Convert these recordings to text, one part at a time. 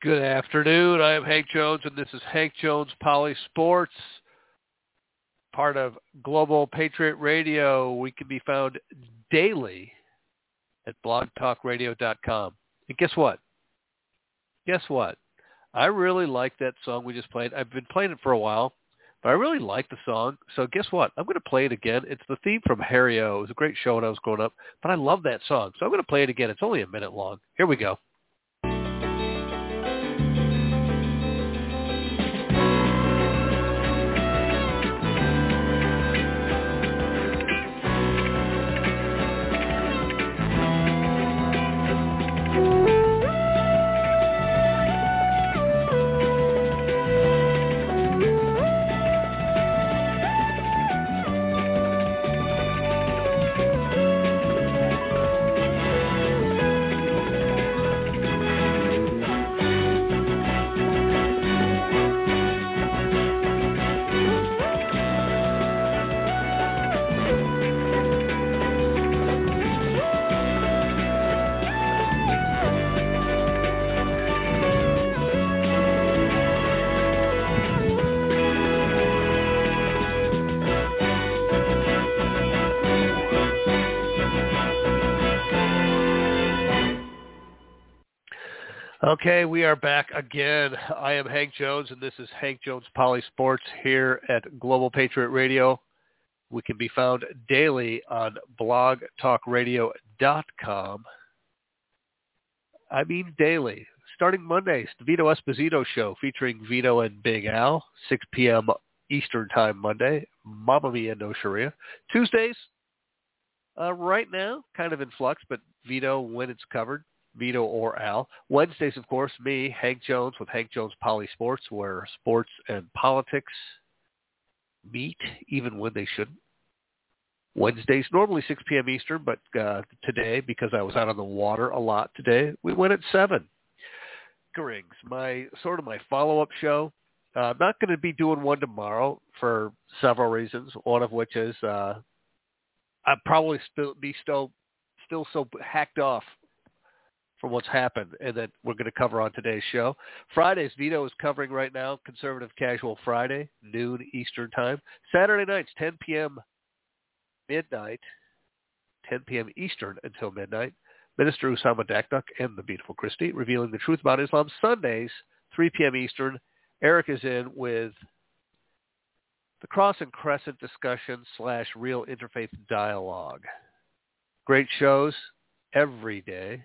Good afternoon. I am Hank Jones, and this is Hank Jones Poly Sports, part of Global Patriot Radio. We can be found daily at blogtalkradio.com. And guess what? I really like that song we just played. I've been playing it for a while, but I really like the song. So guess what? I'm going to play it again. It's the theme from Harry-O. It was a great show when I was growing up, but I love that song. So I'm going to play it again. It's only a minute long. Here we go. Okay, we are back again. I am Hank Jones, and this is Hank Jones Poly Sports here at Global Patriot Radio. We can be found daily on blogtalkradio.com. I mean daily. Starting Mondays, the Vito Esposito Show featuring Vito and Big Al, 6 p.m. Eastern Time Monday. Mamma Mia, no Sharia. Tuesdays, right now, kind of in flux, but Vito when it's covered. Vito or Al. Wednesdays, of course, me, Hank Jones, with Hank Jones Poly Sports, where sports and politics meet, even when they shouldn't. Wednesdays, normally 6 p.m. Eastern, but today, because I was out on the water a lot today, we went at 7. Grings, my follow-up show. I'm not going to be doing one tomorrow for several reasons, one of which is I'll probably still so hacked off from what's happened and that we're going to cover on today's show. Fridays, Vito is covering right now Conservative Casual Friday, noon Eastern Time. Saturday nights, 10 p.m. Eastern until midnight. Minister Usama Dakduk and the beautiful Christy revealing the truth about Islam. Sundays, 3 p.m. Eastern. Eric is in with the Cross and Crescent discussion / real interfaith dialogue. Great shows every day.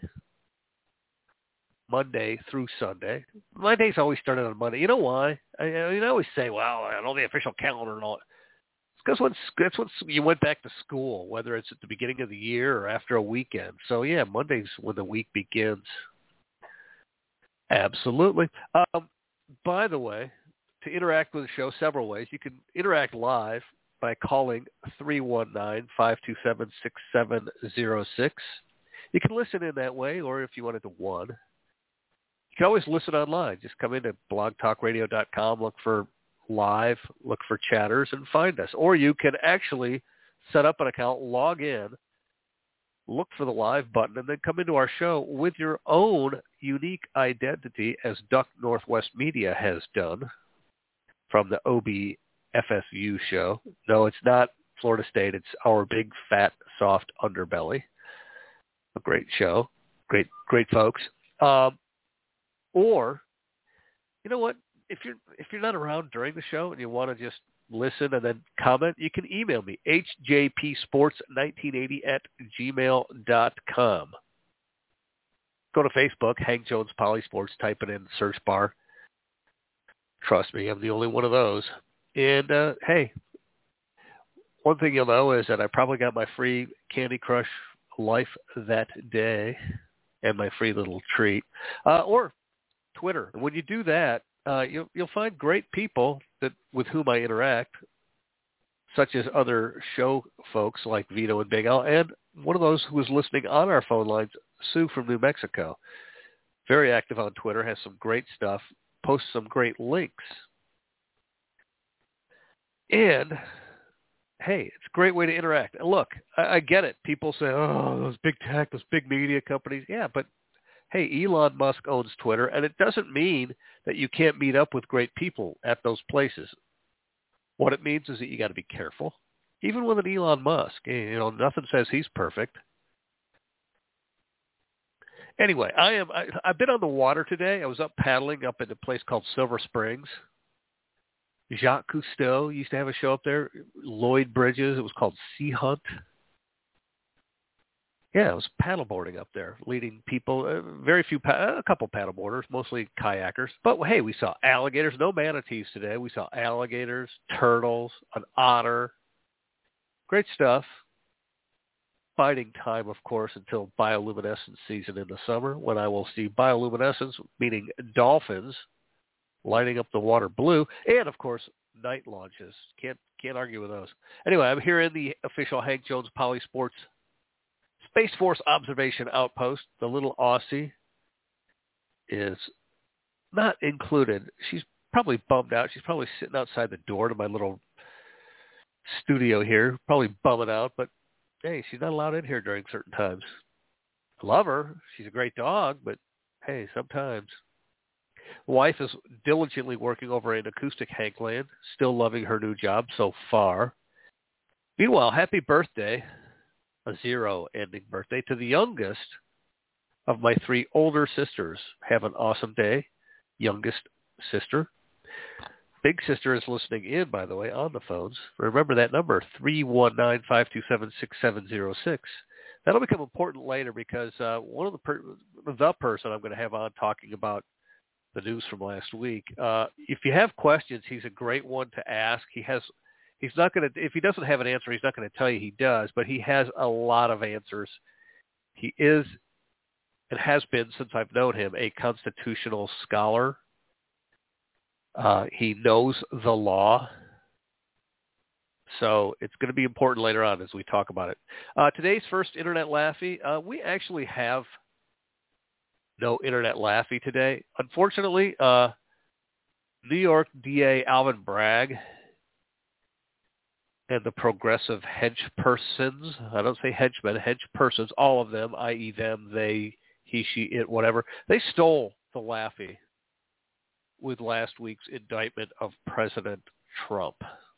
Monday through Sunday. My days always started on Monday. You know why? I always say, well, I know the official calendar and all. It's because that's when you went back to school, whether it's at the beginning of the year or after a weekend. So, yeah, Monday's when the week begins. Absolutely. By the way, to interact with the show several ways. You can interact live by calling 319-527-6706. You can listen in that way, or if you wanted to one. You can always listen online. Just come into blogtalkradio.com, look for live, look for chatters, and find us. Or you can actually set up an account, log in, look for the live button, and then come into our show with your own unique identity, as Duck Northwest Media has done from the OBFSU show. No, it's not Florida State. It's Our Big Fat Soft Underbelly. A great show. Great folks. Or, you know what? If you're not around during the show and you want to just listen and then comment, you can email me, hjpsports1980@gmail.com. Go to Facebook, Hank Jones Poly Sports, type it in the search bar. Trust me, I'm the only one of those. And, hey, one thing you'll know is that I probably got my free Candy Crush Life that day and my free little treat. Or Twitter. When you do that, you'll find great people with whom I interact, such as other show folks like Vito and Big Al, and one of those who was listening on our phone lines, Sue from New Mexico. Very active on Twitter, has some great stuff, posts some great links. And, hey, it's a great way to interact. And look, I get it. People say, oh, those big tech, those big media companies. Yeah, but Hey, Elon Musk owns Twitter, and it doesn't mean that you can't meet up with great people at those places. What it means is that you got to be careful. Even with an Elon Musk, nothing says he's perfect. Anyway, I've been on the water today. I was up paddling up at a place called Silver Springs. Jacques Cousteau used to have a show up there. Lloyd Bridges. It was called Sea Hunt. Yeah, I was paddleboarding up there, leading people. A couple paddleboarders, mostly kayakers. But hey, we saw alligators. No manatees today. We saw alligators, turtles, an otter. Great stuff. Biding time, of course, until bioluminescence season in the summer, when I will see bioluminescence, meaning dolphins, lighting up the water blue, and of course, night launches. Can't argue with those. Anyway, I'm here in the official Hank Jones Poly Sports Space Force Observation Outpost. The little Aussie is not included. She's probably bummed out. She's probably sitting outside the door to my little studio here, probably bumming out, but hey, she's not allowed in here during certain times. I love her. She's a great dog, but hey, sometimes. Wife is diligently working over in acoustic Hankland, still loving her new job so far. Meanwhile, happy birthday, a zero-ending birthday, to the youngest of my three older sisters. Have an awesome day, youngest sister. Big sister is listening in, by the way, on the phones. Remember that number, 319-527-6706. That'll become important later because one of the person I'm going to have on talking about the news from last week. If you have questions, he's a great one to ask. He's not going to, if he doesn't have an answer, he's not going to tell you he does, but he has a lot of answers. He is, and has been since I've known him, a constitutional scholar. He knows the law. So it's going to be important later on as we talk about it. Today's first Internet Laffy, we actually have no Internet Laffy today. Unfortunately, New York DA Alvin Bragg and the progressive hedge persons, I don't say henchmen, hedge persons, all of them, i.e. them, they, he, she, it, whatever, they stole the Laffy with last week's indictment of President Trump.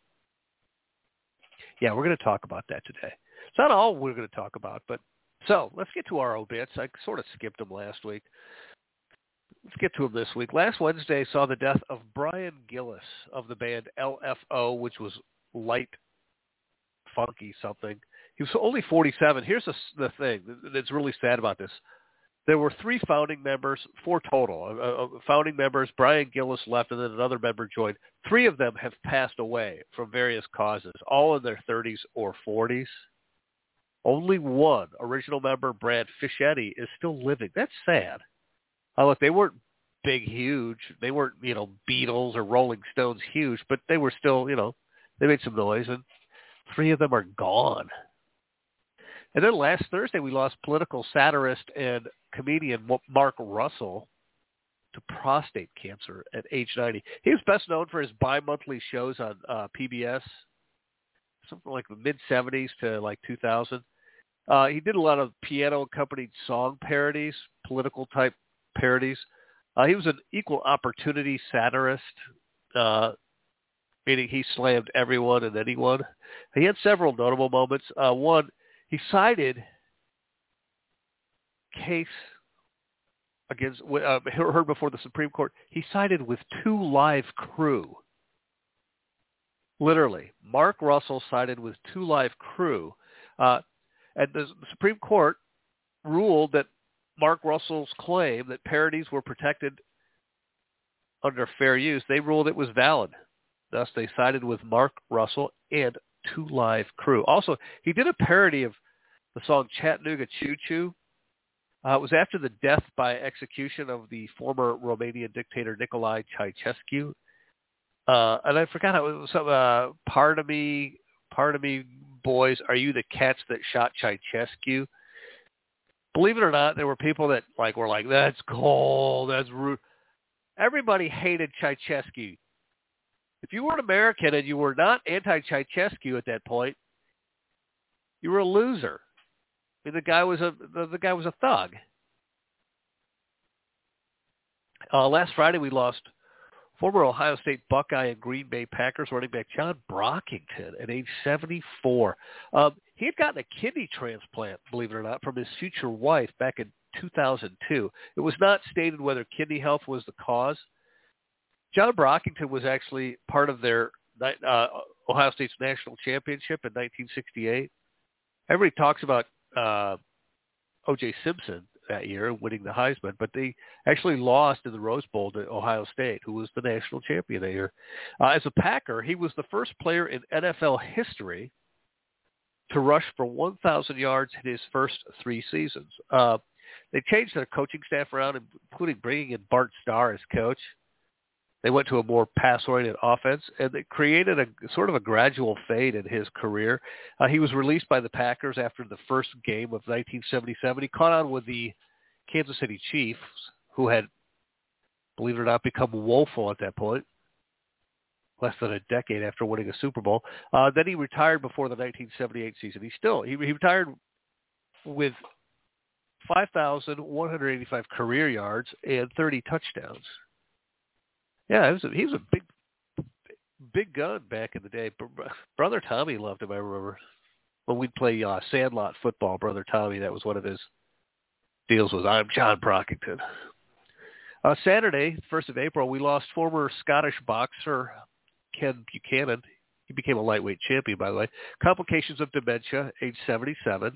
Yeah, we're going to talk about that today. It's not all we're going to talk about, but so let's get to our obits. I sort of skipped them last week. Let's get to them this week. Last Wednesday saw the death of Brian Gillis of the band LFO, which was light, funky something. He was only 47. Here's the thing that's really sad about this. There were 3 founding members, 4 total. Founding members, Brian Gillis left, and then another member joined. 3 of them have passed away from various causes, all in their 30s or 40s. Only one original member, Brad Fischetti, is still living. That's sad. Look, they weren't big, huge. They weren't, Beatles or Rolling Stones huge, but they were still, they made some noise, and 3 of them are gone. And then last Thursday, we lost political satirist and comedian Mark Russell to prostate cancer at age 90. He was best known for his bi-monthly shows on PBS, something like the mid-'70s to like 2000. He did a lot of piano-accompanied song parodies, political-type parodies. He was an equal opportunity satirist, meaning he slammed everyone and anyone. He had several notable moments. One, he cited case against heard before the Supreme Court. He sided with 2 Live Crew. Literally, Mark Russell sided with 2 Live Crew, and the Supreme Court ruled that Mark Russell's claim that parodies were protected under fair use, they ruled it was valid. Thus, they sided with Mark Russell and 2 Live Crew. Also, he did a parody of the song Chattanooga Choo Choo. It was after the death by execution of the former Romanian dictator Nicolae Ceausescu. And I forgot how it was some, pardon me, boys, are you the cats that shot Ceausescu? Believe it or not, there were people that were like, that's cold, that's rude. Everybody hated Ceausescu. If you were an American and you were not anti-Ceausescu at that point, you were a loser. I mean, the guy was a thug. Last Friday we lost former Ohio State Buckeye and Green Bay Packers running back John Brockington at age 74. He had gotten a kidney transplant, believe it or not, from his future wife back in 2002. It was not stated whether kidney health was the cause. John Brockington was actually part of their Ohio State's national championship in 1968. Everybody talks about O.J. Simpson that year winning the Heisman, but they actually lost in the Rose Bowl to Ohio State, who was the national champion that year. As a Packer, he was the first player in NFL history to rush for 1,000 yards in his first 3 seasons. They changed their coaching staff around, including bringing in Bart Starr as coach. They went to a more pass-oriented offense, and it created a sort of a gradual fade in his career. He was released by the Packers after the first game of 1977. He caught on with the Kansas City Chiefs, who had, believe it or not, become woeful at that point, less than a decade after winning a Super Bowl. Then he retired before the 1978 season. He retired with 5,185 career yards and 30 touchdowns. Yeah, he was a big gun back in the day. Brother Tommy loved him, I remember. When we'd play Sandlot football, Brother Tommy, that was one of his deals was, I'm John Brockington. Saturday, 1st of April, we lost former Scottish boxer Ken Buchanan. He became a lightweight champion, by the way. Complications of dementia, age 77.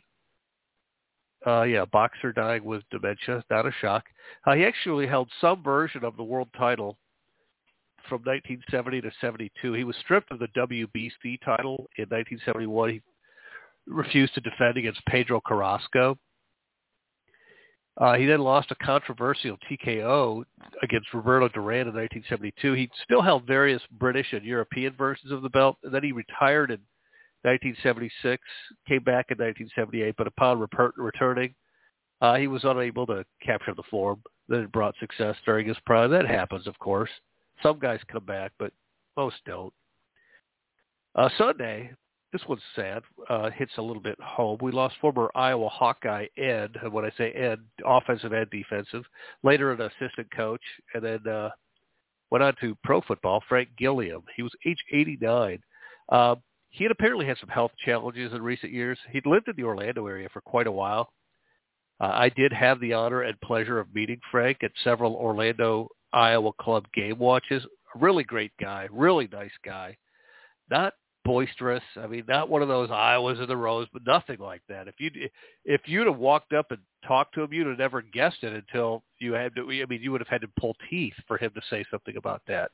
Boxer dying with dementia, not a shock. He actually held some version of the world title from 1970 to 72. He was stripped of the WBC title in 1971. He refused to defend against Pedro Carrasco. He then lost a controversial TKO against Roberto Duran in 1972. He still held various British and European versions of the belt, and then he retired in 1976, came back in 1978, but upon returning, he was unable to capture the form that had brought success during his prime. That happens, of course. Some guys come back, but most don't. Sunday, this one's sad, hits a little bit home. We lost former Iowa Hawkeye end, and when I say end, offensive and defensive, later an assistant coach, and then went on to pro football, Frank Gilliam. He was age 89. He had apparently had some health challenges in recent years. He'd lived in the Orlando area for quite a while. I did have the honor and pleasure of meeting Frank at several Orlando, Iowa club game watches. A really great guy, really nice guy. Not boisterous. I mean, not one of those Iowas in the Rose, but nothing like that. If you'd have walked up and talked to him, you'd have never guessed it until you had to. I mean, you would have had to pull teeth for him to say something about that.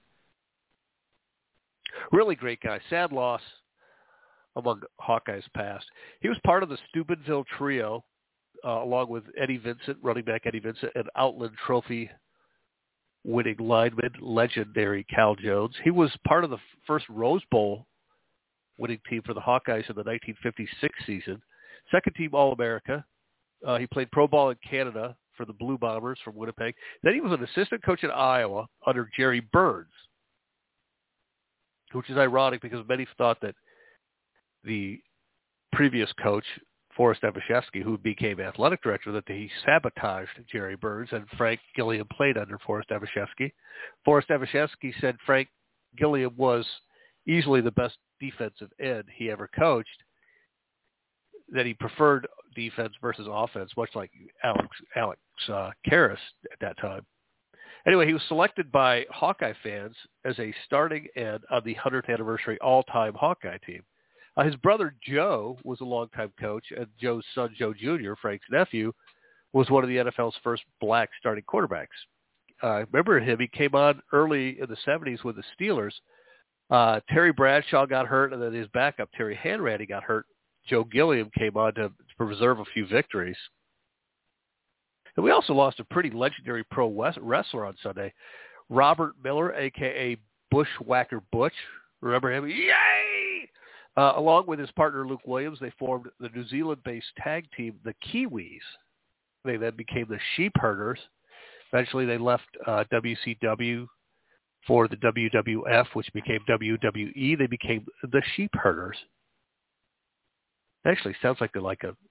Really great guy. Sad loss among Hawkeyes past. He was part of the Steubenville trio, along with Eddie Vincent, running back Eddie Vincent, and Outland Trophy winning lineman, legendary Cal Jones. He was part of the first Rose Bowl winning team for the Hawkeyes in the 1956 season. Second team All-America. He played pro ball in Canada for the Blue Bombers from Winnipeg. Then he was an assistant coach in Iowa under Jerry Burns, which is ironic because many thought that the previous coach, Forrest Evashevski, who became athletic director, that he sabotaged Jerry Burns, and Frank Gilliam played under Forrest Evashevski. Forrest Evashevski said Frank Gilliam was easily the best defensive end he ever coached, that he preferred defense versus offense, much like Alex Karras at that time. Anyway, he was selected by Hawkeye fans as a starting end on the 100th anniversary all-time Hawkeye team. His brother Joe was a longtime coach, and Joe's son Joe Jr., Frank's nephew, was one of the NFL's first black starting quarterbacks. Remember him, he came on early in the 70s with the Steelers. Terry Bradshaw got hurt, and then his backup, Terry Hanratty, got hurt. Joe Gilliam came on to preserve a few victories. And we also lost a pretty legendary pro wrestler on Sunday, Robert Miller, a.k.a. Bushwhacker Butch. Remember him? Yay! Along with his partner Luke Williams, they formed the New Zealand-based tag team, the Kiwis. They then became the Sheep Herders. Eventually, they left WCW for the WWF, which became WWE. They became the Sheep Herders. Actually, sounds like a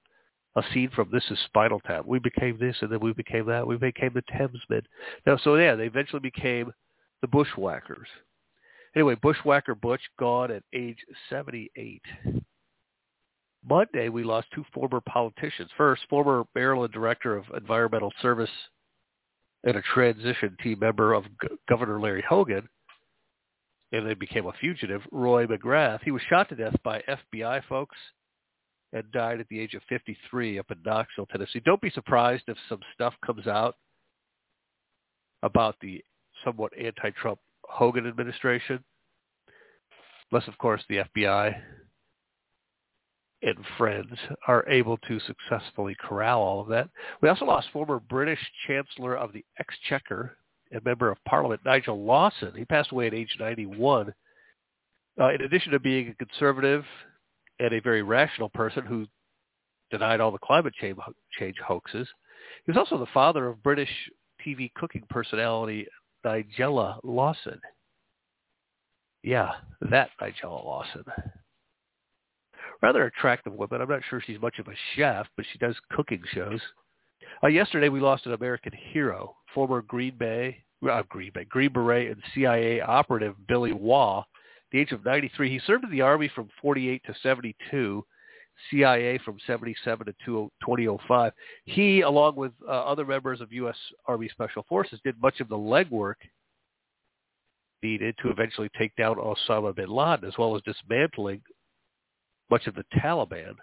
a scene from This Is Spinal Tap. We became this, and then we became that. We became the Thamesmen. Now, so yeah, they eventually became the Bushwhackers. Anyway, Bushwhacker Butch gone at age 78. Monday, we lost two former politicians. First, former Maryland Director of Environmental Service and a transition team member of Governor Larry Hogan, and then became a fugitive, Roy McGrath. He was shot to death by FBI folks and died at the age of 53 up in Knoxville, Tennessee. Don't be surprised if some stuff comes out about the somewhat anti-Trump Hogan administration, unless, of course, the FBI and friends are able to successfully corral all of that. We also lost former British Chancellor of the Exchequer and Member of Parliament, Nigel Lawson. He passed away at age 91. In addition to being a conservative and a very rational person who denied all the climate change hoaxes, he was also the father of British TV cooking personality Nigella Lawson. Yeah, that Nigella Lawson. Rather attractive woman. I'm not sure she's much of a chef, but she does cooking shows. Yesterday, we lost an American hero, former Green Beret and CIA operative Billy Waugh, the age of 93. He served in the Army from 48 to 72, CIA from 77 to 2005. He, along with other members of U.S. Army Special Forces, did much of the legwork needed to eventually take down Osama bin Laden, as well as dismantling much of the Taliban,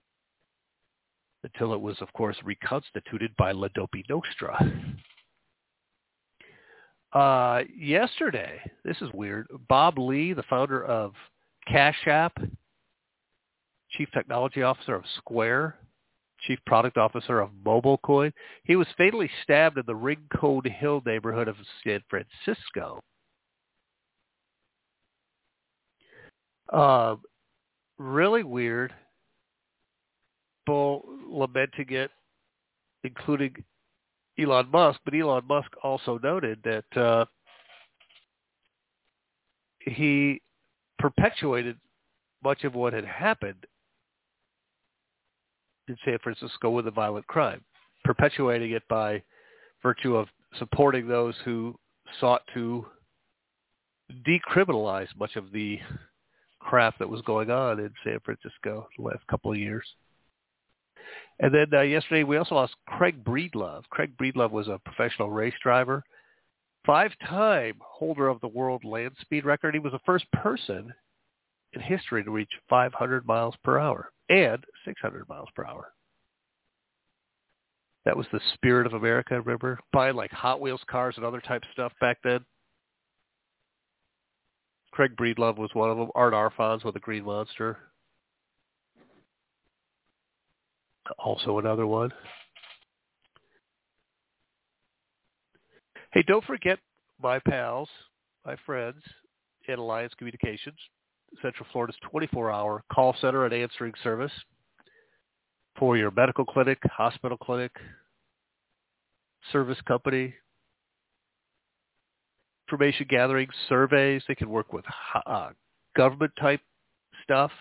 until it was, of course, reconstituted by La Dopi Nostra. Yesterday, this is weird, Bob Lee, the founder of Cash App, Chief Technology Officer of Square, Chief Product Officer of MobileCoin, he was fatally stabbed in the Rincon Hill neighborhood of San Francisco. Really weird. People lamenting it, including Elon Musk, but Elon Musk also noted that he perpetuated much of what had happened in San Francisco with a violent crime, perpetuating it by virtue of supporting those who sought to decriminalize much of the crap that was going on in San Francisco the last couple of years. And then yesterday we also lost Craig Breedlove. Craig Breedlove was a professional race driver, 5-time holder of the world land speed record. He was the first person in history to reach 500 miles per hour and 600 miles per hour. That was the spirit of America, remember? Buying like Hot Wheels cars and other type stuff back then. Craig Breedlove was one of them. Art Arfons with the Green Monster. Also another one. Hey, don't forget my pals, my friends at Alliance Communications, Central Florida's 24-hour call center and answering service for your medical clinic, hospital clinic, service company, information gathering, surveys. They can work with government-type stuff.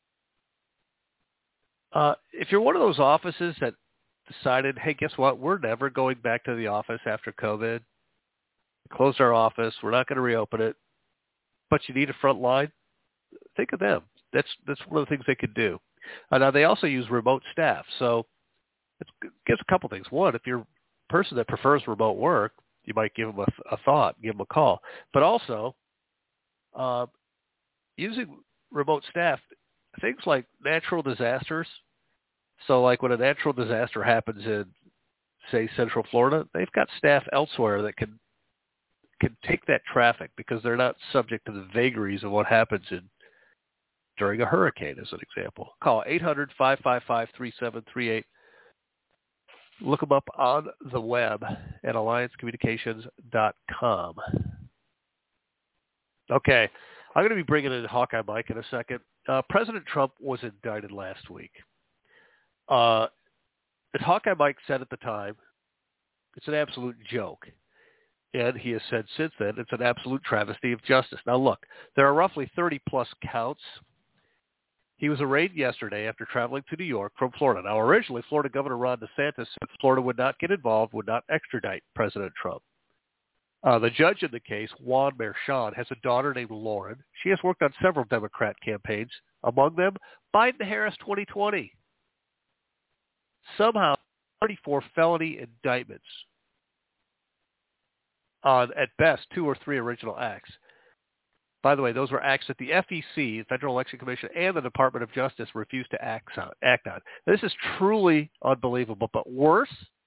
If you're one of those offices that decided, hey, guess what? We're never going back to the office after COVID. We closed our office. We're not going to reopen it. But you need a front line. Think of them. That's one of the things they could do. Now, they also use remote staff. So it gives a couple things. One, if you're a person that prefers remote work, you might give them a thought, give them a call. But also, using remote staff, things like natural disasters. So like when a natural disaster happens in, say, Central Florida, they've got staff elsewhere that can take that traffic because they're not subject to the vagaries of what happens during a hurricane, as an example. Call 800-555-3738. Look them up on the web at alliancecommunications.com. Okay, I'm going to be bringing in Hawkeye Mike in a second. President Trump was indicted last week. As Hawkeye Mike said at the time, it's an absolute joke. And he has said since then, it's an absolute travesty of justice. Now look, there are roughly 30-plus counts He was arraigned yesterday after traveling to New York from Florida. Now, originally, Florida Governor Ron DeSantis said Florida would not get involved, would not extradite President Trump. The judge in the case, Juan Merchan, has a daughter named Lauren. She has worked on several Democrat campaigns, among them Biden-Harris 2020. Somehow, 34 felony indictments on, at best, 2 or 3 original acts. By the way, those were acts that the FEC, the Federal Election Commission, and the Department of Justice refused to act on. This is truly unbelievable. But worse,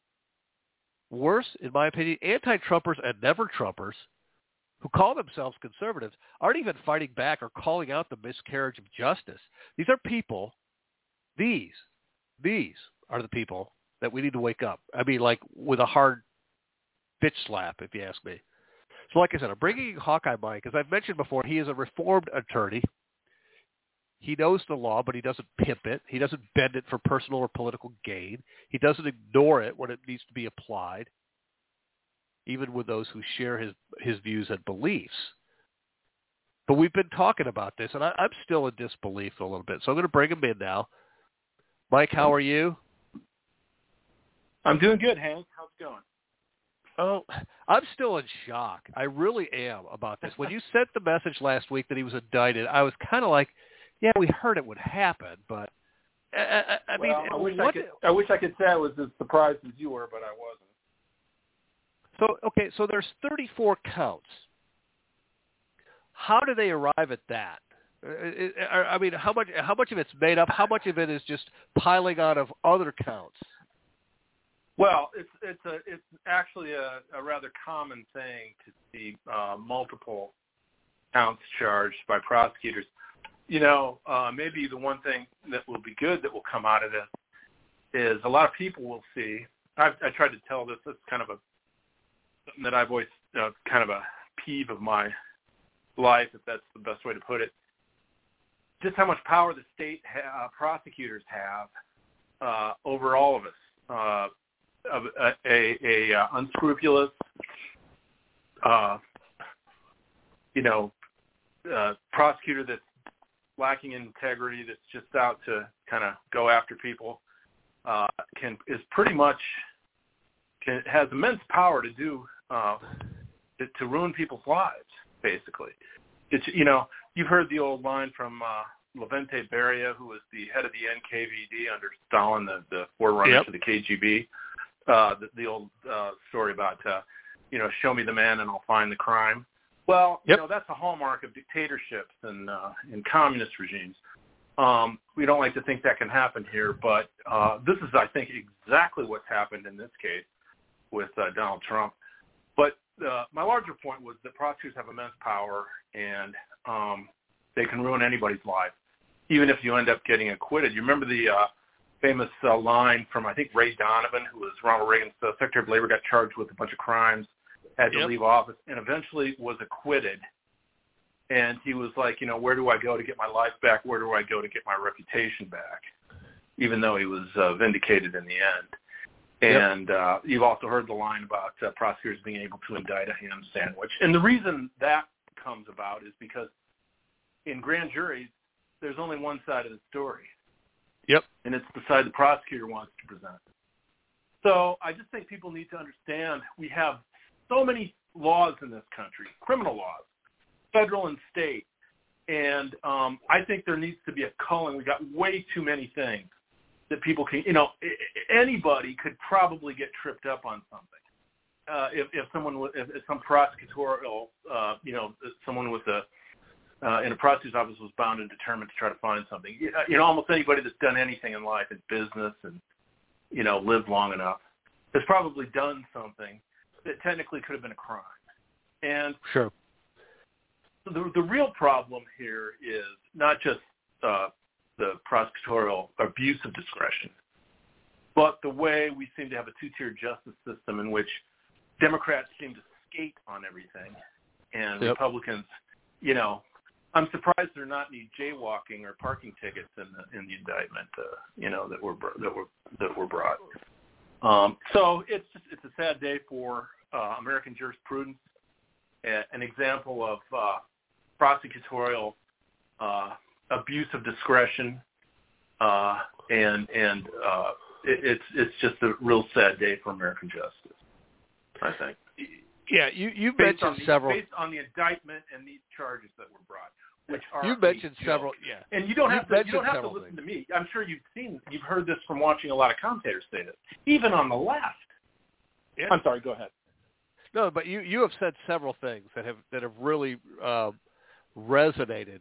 in my opinion, anti-Trumpers and never-Trumpers who call themselves conservatives aren't even fighting back or calling out the miscarriage of justice. These are people, these are the people that we need to wake up. I mean, like with a hard bitch slap, if you ask me. So like I said, I'm bringing in Hawkeye Mike. As I've mentioned before, he is a reformed attorney. He knows the law, but he doesn't pimp it. He doesn't bend it for personal or political gain. He doesn't ignore it when it needs to be applied, even with those who share his views and beliefs. But we've been talking about this, and I'm still in disbelief a little bit. So I'm going to bring him in now. Mike, how are you? I'm doing good, Hank. How's it going? Oh, I'm still in shock. I really am about this. When you sent the message last week that he was indicted, I was kind of like, yeah, we heard it would happen, but I wish I could say I was as surprised as you were, but I wasn't. So there's 34 counts. How do they arrive at that? I mean, how much of it's made up? How much of it is just piling on of other counts? Well, it's actually a rather common thing to see multiple counts charged by prosecutors. You know, maybe the one thing that will be good that will come out of this is a lot of people will see. I tried to tell this. It's kind of something that I've always kind of a peeve of my life, if that's the best way to put it. Just how much power the state prosecutors have over all of us. A unscrupulous, prosecutor that's lacking in integrity, that's just out to kind of go after people, is pretty much has immense power to do to ruin people's lives. Basically, it's you've heard the old line from Levente Beria, who was the head of the NKVD under Stalin, the forerunner to the KGB. The old story about, show me the man and I'll find the crime. Well, that's a hallmark of dictatorships and communist regimes. We don't like to think that can happen here, but this is, I think, exactly what's happened in this case with Donald Trump. But my larger point was that prosecutors have immense power, and they can ruin anybody's life, even if you end up getting acquitted. You remember the famous line from, I think, Ray Donovan, who was Ronald Reagan's Secretary of Labor, got charged with a bunch of crimes, had to leave office, and eventually was acquitted. And he was like, where do I go to get my life back? Where do I go to get my reputation back? Even though he was vindicated in the end. And you've also heard the line about prosecutors being able to indict a ham sandwich. And the reason that comes about is because in grand juries, there's only one side of the story. Yep. And it's the side the prosecutor wants to present. So I just think people need to understand we have so many laws in this country, criminal laws, federal and state. And I think there needs to be a culling. We got way too many things that people can, anybody could probably get tripped up on something. If some prosecutorial, someone with in a prosecutor's office was bound and determined to try to find something. Almost anybody that's done anything in life, in business, and lived long enough, has probably done something that technically could have been a crime. And sure, the real problem here is not just the prosecutorial abuse of discretion, but the way we seem to have a two-tier justice system in which Democrats seem to skate on everything, and Republicans, I'm surprised there are not any jaywalking or parking tickets in the indictment, that were brought. So it's a sad day for American jurisprudence. An example of prosecutorial abuse of discretion, and it's just a real sad day for American justice, I think. Yeah, you mentioned several based on the indictment and these charges that were brought, which are you mentioned several. Yeah, and you don't have to listen things. to me. I'm sure you've heard this from watching a lot of commentators say this, even on the left. Yeah. I'm sorry. Go ahead. No, but you have said several things that have really resonated.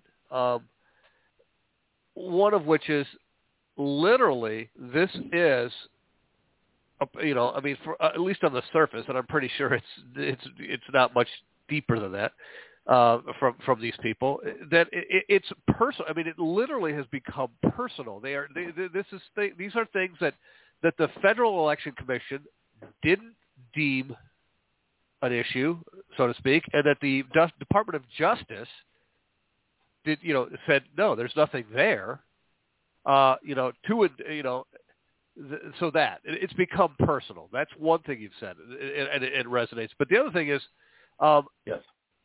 One of which is literally this is, I mean, for, at least on the surface, and I'm pretty sure it's not much deeper than that from these people. That it's personal. I mean, it literally has become personal. These are things that the Federal Election Commission didn't deem an issue, so to speak, and that the Department of Justice said no, there's nothing there. So that it's become personal. That's one thing you've said, and it resonates. But the other thing is, yes,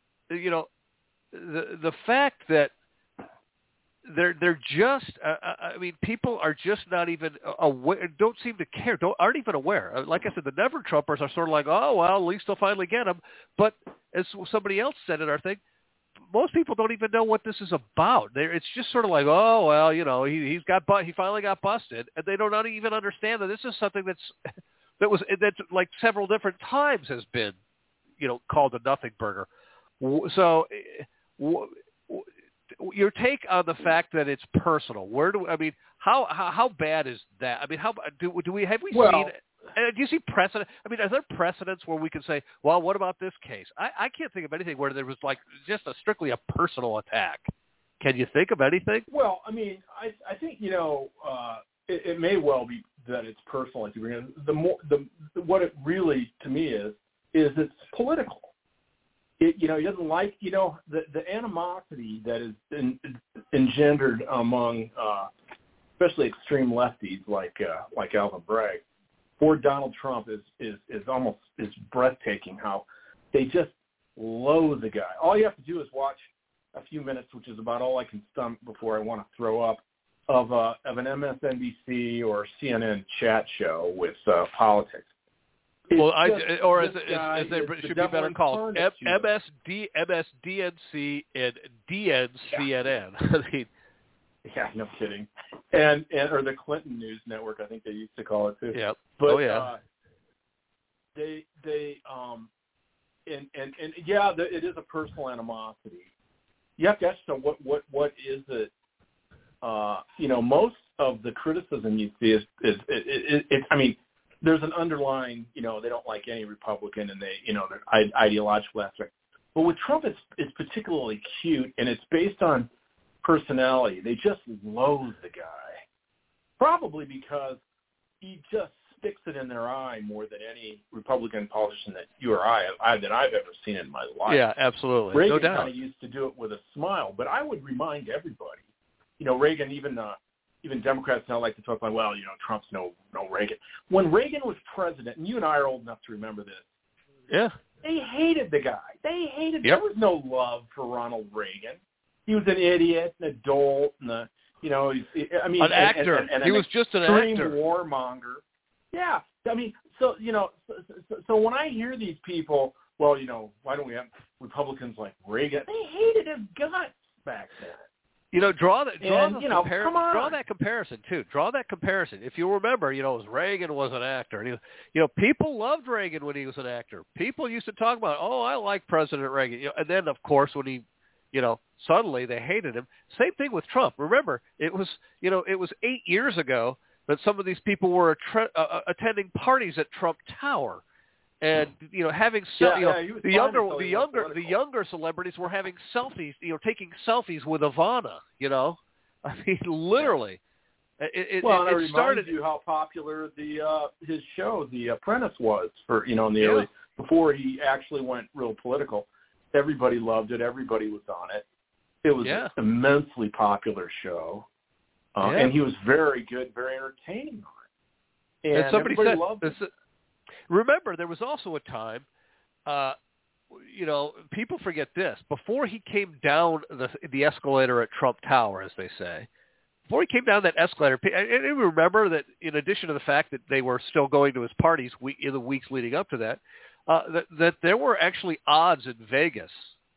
the fact that they're just, I mean, people are just not even aware, don't seem to care, aren't even aware. Like I said, the Never Trumpers are sort of like, oh well, at least they'll finally get them. But as somebody else said in our thing, most people don't even know what this is about. It's just sort of like, oh well, he finally got busted, and they don't even understand that this is something that's like several different times has been, called a nothing burger. So, your take on the fact that it's personal? How bad is that? I mean, have we seen? Do you see precedent? I mean, are there precedents where we can say, well, what about this case? I can't think of anything where there was like just strictly a personal attack. Can you think of anything? Well, I mean, I think it may well be that it's personal. Like what it really to me is it's political. He doesn't like the animosity that is engendered among especially extreme lefties like Alvin Bragg. For Donald Trump is almost breathtaking. How they just loathe the guy. All you have to do is watch a few minutes, which is about all I can stomach before I want to throw up, of an MSNBC or CNN chat show with politics. Well, as they should be better called, MSDNC and DNCNN. I mean, yeah, no kidding. And or the Clinton News Network, I think they used to call it too. Yeah. But, it is a personal animosity. You have to ask yourself what is it? Most of the criticism you see is I mean, there's an underlying, they don't like any Republican, and their ideological aspect. But with Trump, it's particularly cute, and it's based on personality. They just loathe the guy, probably because he just sticks it in their eye more than any Republican politician that you or that I've ever seen in my life. Yeah, absolutely. Reagan no doubt. kind of used to do it with a smile, but I would remind everybody, Reagan, even Democrats now like to talk about, well, Trump's no Reagan. When Reagan was president, and you and I are old enough to remember this, yeah, they hated the guy. They hated. Yep. There was no love for Ronald Reagan. He was an idiot, an adult, and an actor. He was just an actor, extreme warmonger. Yeah, I mean, so when I hear these people, well, why don't we have Republicans like Reagan? They hated his guts back then. Draw that comparison too. Draw that comparison. If you remember, Reagan was an actor. And people loved Reagan when he was an actor. People used to talk about, oh, I like President Reagan. And then, of course, when he, suddenly they hated him. Same thing with Trump. Remember, it was 8 years ago that some of these people were attending parties at Trump Tower. And having the younger celebrities were having selfies, taking selfies with Ivana. I mean, literally. It started. You how popular his show, The Apprentice, was for in the early, before he actually went real political. Everybody loved it. Everybody was on it. It was an immensely popular show, and he was very good, very entertaining on it. And somebody everybody said, loved it. Remember, there was also a time people forget this. Before he came down the escalator at Trump Tower, as they say, before he came down that escalator, and remember that in addition to the fact that they were still going to his parties in the weeks leading up to that, that there were actually odds in Vegas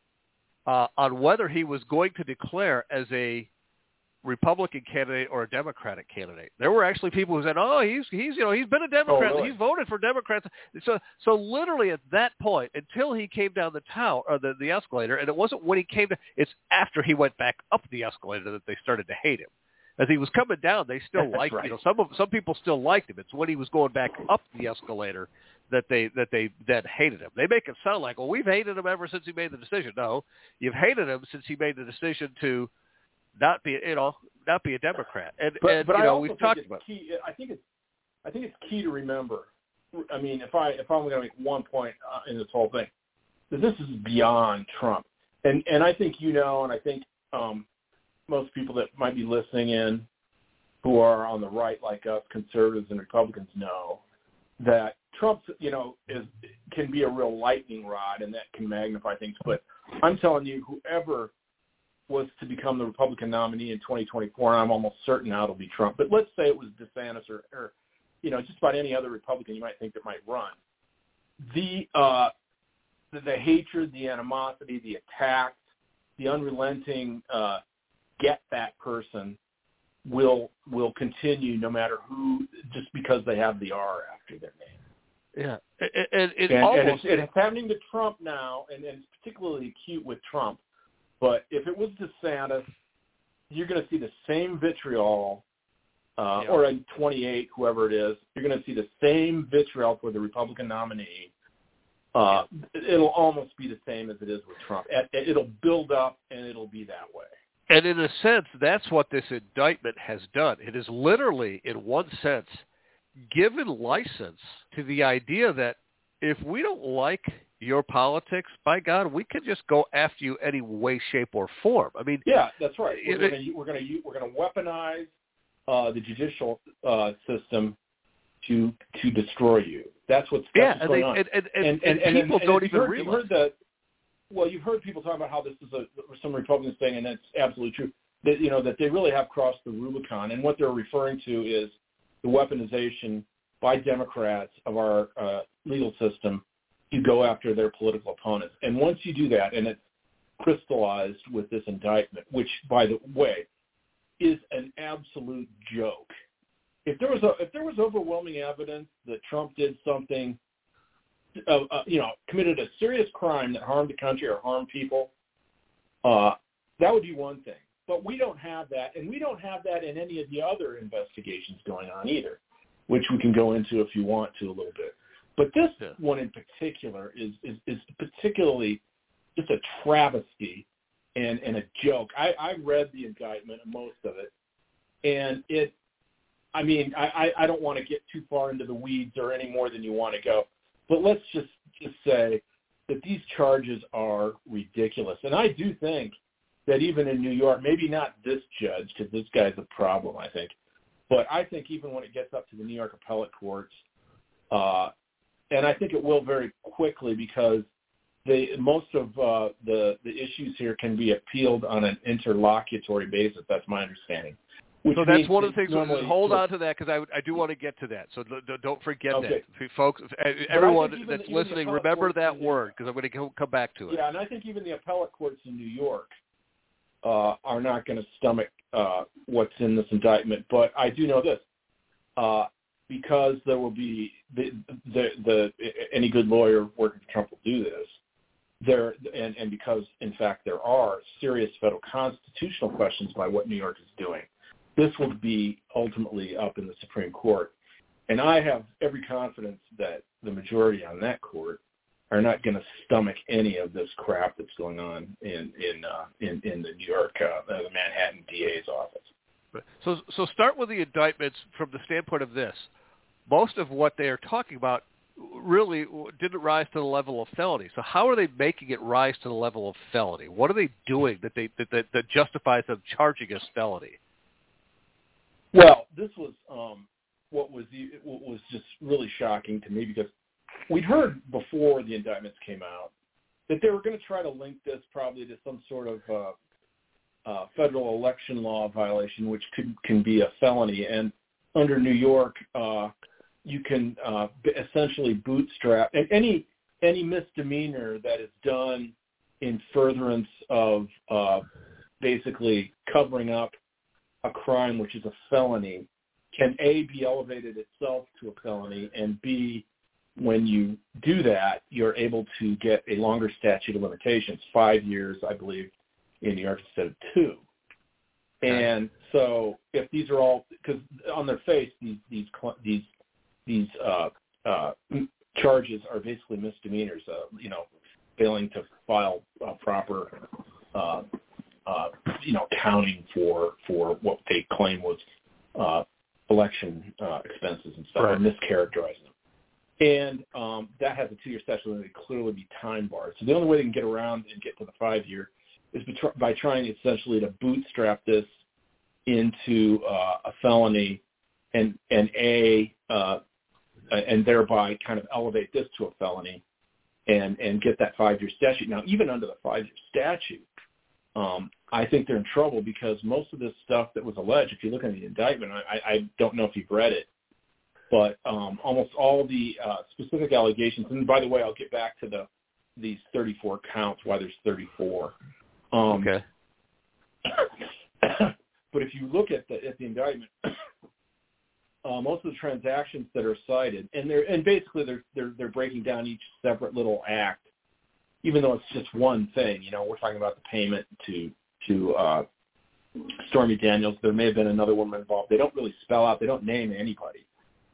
on whether he was going to declare as a Republican candidate or a Democratic candidate. There were actually people who said, "Oh, he's been a Democrat. Really? He's voted for Democrats." So literally at that point, until he came down the tower or the escalator, and it wasn't when he came to. It's after he went back up the escalator that they started to hate him. As he was coming down, they still liked right. him. Some people still liked him. It's when he was going back up the escalator that they then hated him. They make it sound like, well, we've hated him ever since he made the decision. No, you've hated him since he made the decision to not be a Democrat. But I also we've think talked it's about. key. I think it's key to remember. I mean, if I'm going to make one point in this whole thing, that this is beyond Trump, and I think and I think most people that might be listening in, who are on the right like us, conservatives and Republicans, know that Trump, can be a real lightning rod, and that can magnify things. But I'm telling you, whoever was to become the Republican nominee in 2024, and I'm almost certain now it'll be Trump. But let's say it was DeSantis or just about any other Republican you might think that might run. The hatred, the animosity, the attacks, the unrelenting get that person will continue no matter who, just because they have the R after their name. Yeah, and it's happening to Trump now, and it's particularly acute with Trump. But if it was DeSantis, you're going to see the same vitriol, or in 28, whoever it is, you're going to see the same vitriol for the Republican nominee. It'll almost be the same as it is with Trump. It'll build up, and it'll be that way. And in a sense, that's what this indictment has done. It has literally, in one sense, given license to the idea that if we don't like your politics, by God, we can just go after you any way, shape, or form. I mean, yeah, that's right. We're going to weaponize the judicial system to destroy you. That's what's going on. And people don't even realize. You've heard people talk about how this is some Republicans saying, and that's absolutely true, that they really have crossed the Rubicon, and what they're referring to is the weaponization by Democrats of our legal system to go after their political opponents. And once you do that, and it's crystallized with this indictment, which, by the way, is an absolute joke. If there was overwhelming evidence that Trump did something, committed a serious crime that harmed the country or harmed people, that would be one thing. But we don't have that, and we don't have that in any of the other investigations going on either, which we can go into if you want to a little bit. But this one in particular is particularly just a travesty and a joke. I read the indictment, most of it, and I don't want to get too far into the weeds or any more than you want to go, but let's just say that these charges are ridiculous. And I do think that even in New York, maybe not this judge, because this guy's a problem, I think, but I think even when it gets up to the New York appellate courts, and I think it will very quickly, because most of the issues here can be appealed on an interlocutory basis. That's my understanding. So that's one of the things. Hold on to that, because I do want to get to that. So don't forget that, folks. Everyone that's listening, remember that word, because I'm going to come back to it. Yeah, and I think even the appellate courts in New York are not going to stomach what's in this indictment. But I do know this. Because there will be any good lawyer working for Trump will do this. And because in fact there are serious federal constitutional questions by what New York is doing, this will be ultimately up in the Supreme Court. And I have every confidence that the majority on that court are not going to stomach any of this crap that's going on in the New York, the Manhattan DA's office. So start with the indictments from the standpoint of this. Most of what they are talking about really didn't rise to the level of felony. So how are they making it rise to the level of felony? What are they doing that justifies them charging us felony? Well, this was what was just really shocking to me, because we'd heard before the indictments came out that they were going to try to link this probably to some sort of federal election law violation, which can be a felony. And under New York, you can essentially bootstrap any misdemeanor that is done in furtherance of basically covering up a crime, which is a felony, can A, be elevated itself to a felony, and B, when you do that, you're able to get a longer statute of limitations, 5 years, I believe, in New York instead of 2. And so if these are all, because on their face, these charges are basically misdemeanors, failing to file proper, accounting for what they claim was election expenses and stuff, right, or mischaracterizing them. And that has a 2-year statute that would clearly be time barred. So the only way they can get around and get to the 5-year is by trying essentially to bootstrap this into a felony and thereby kind of elevate this to a felony and get that 5-year statute. Now, even under the 5-year statute, I think they're in trouble because most of this stuff that was alleged, if you look at the indictment, I don't know if you've read it, but almost all the specific allegations, and by the way, I'll get back to these 34 counts, why there's 34. Okay. But if you look at the indictment, most of the transactions that are cited, and basically they're breaking down each separate little act, even though it's just one thing. We're talking about the payment to Stormy Daniels. There may have been another woman involved. They don't really spell out. They don't name anybody.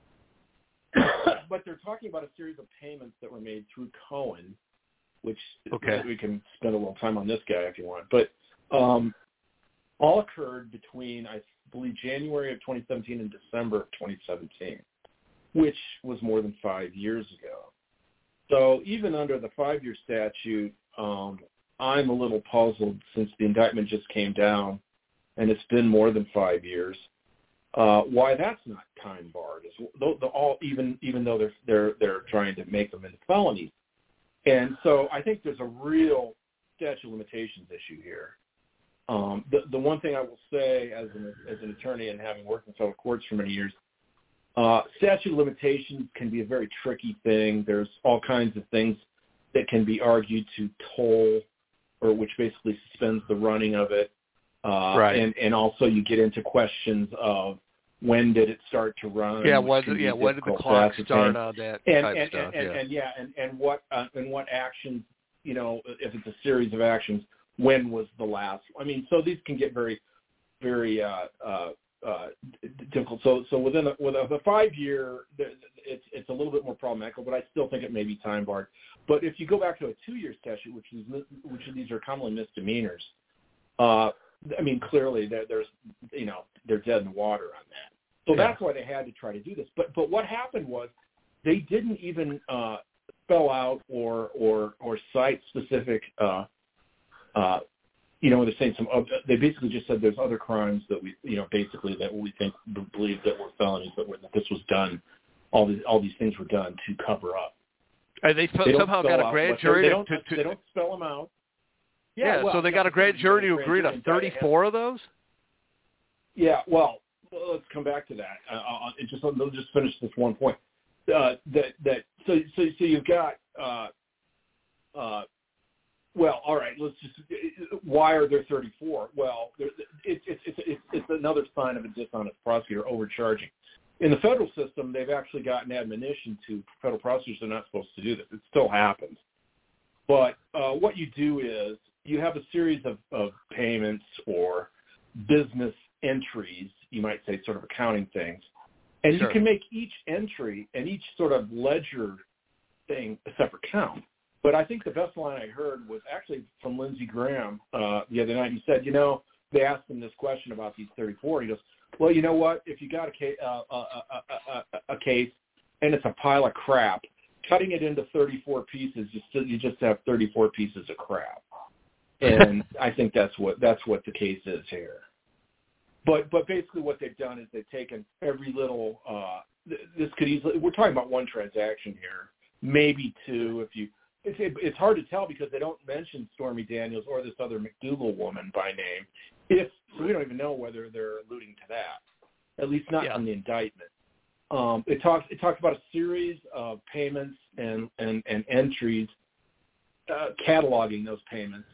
But they're talking about a series of payments that were made through Cohen, which we can spend a little time on this guy if you want. But all occurred between, I believe, January of 2017 and December of 2017, which was more than 5 years ago. So even under the 5-year statute, I'm a little puzzled since the indictment just came down and it's been more than 5 years. Why that's not time barred, even though they're trying to make them into felonies. And so I think there's a real statute of limitations issue here. The one thing I will say as an attorney and having worked in federal courts for many years, statute of limitations can be a very tricky thing. There's all kinds of things that can be argued to toll, or which basically suspends the running of it. Right. And also you get into questions of when did it start to run? When did the clock start on that type of stuff? And what actions, if it's a series of actions, when was the last? I mean, so these can get very, very difficult. So with a 5-year, it's a little bit more problematical, but I still think it may be time barred. But if you go back to a 2-year statute, which these are commonly misdemeanors, I mean, clearly they're dead in the water on that. So that's why they had to try to do this. But what happened was they didn't even spell out or cite specific. They're saying they basically just said there's other crimes that we believe that were felonies, but that this was done. All these things were done to cover up. And they somehow got a grand jury they don't spell them out. Yeah, so they got a grand jury to agree to 34 of those? Yeah, well, let's come back to that. They'll just finish this one point. So you've got well, all right. Let's just. Why are there 34? Well, it's another sign of a dishonest prosecutor overcharging. In the federal system, they've actually gotten admonition to federal prosecutors they're not supposed to do this. It still happens, but what you do is you have a series of payments or business entries. You might say sort of accounting things, and you can make each entry and each sort of ledger thing a separate count. But I think the best line I heard was actually from Lindsey Graham the other night. He said, they asked him this question about these 34. He goes, well, you know what? If you got a case and it's a pile of crap, cutting it into 34 pieces, you just have 34 pieces of crap. And I think that's what the case is here. But basically what they've done is they've taken every little this could easily, we're talking about one transaction here, maybe two it's hard to tell because they don't mention Stormy Daniels or this other McDougal woman by name. So we don't even know whether they're alluding to that, at least not from the indictment. It talks about a series of payments and entries, cataloging those payments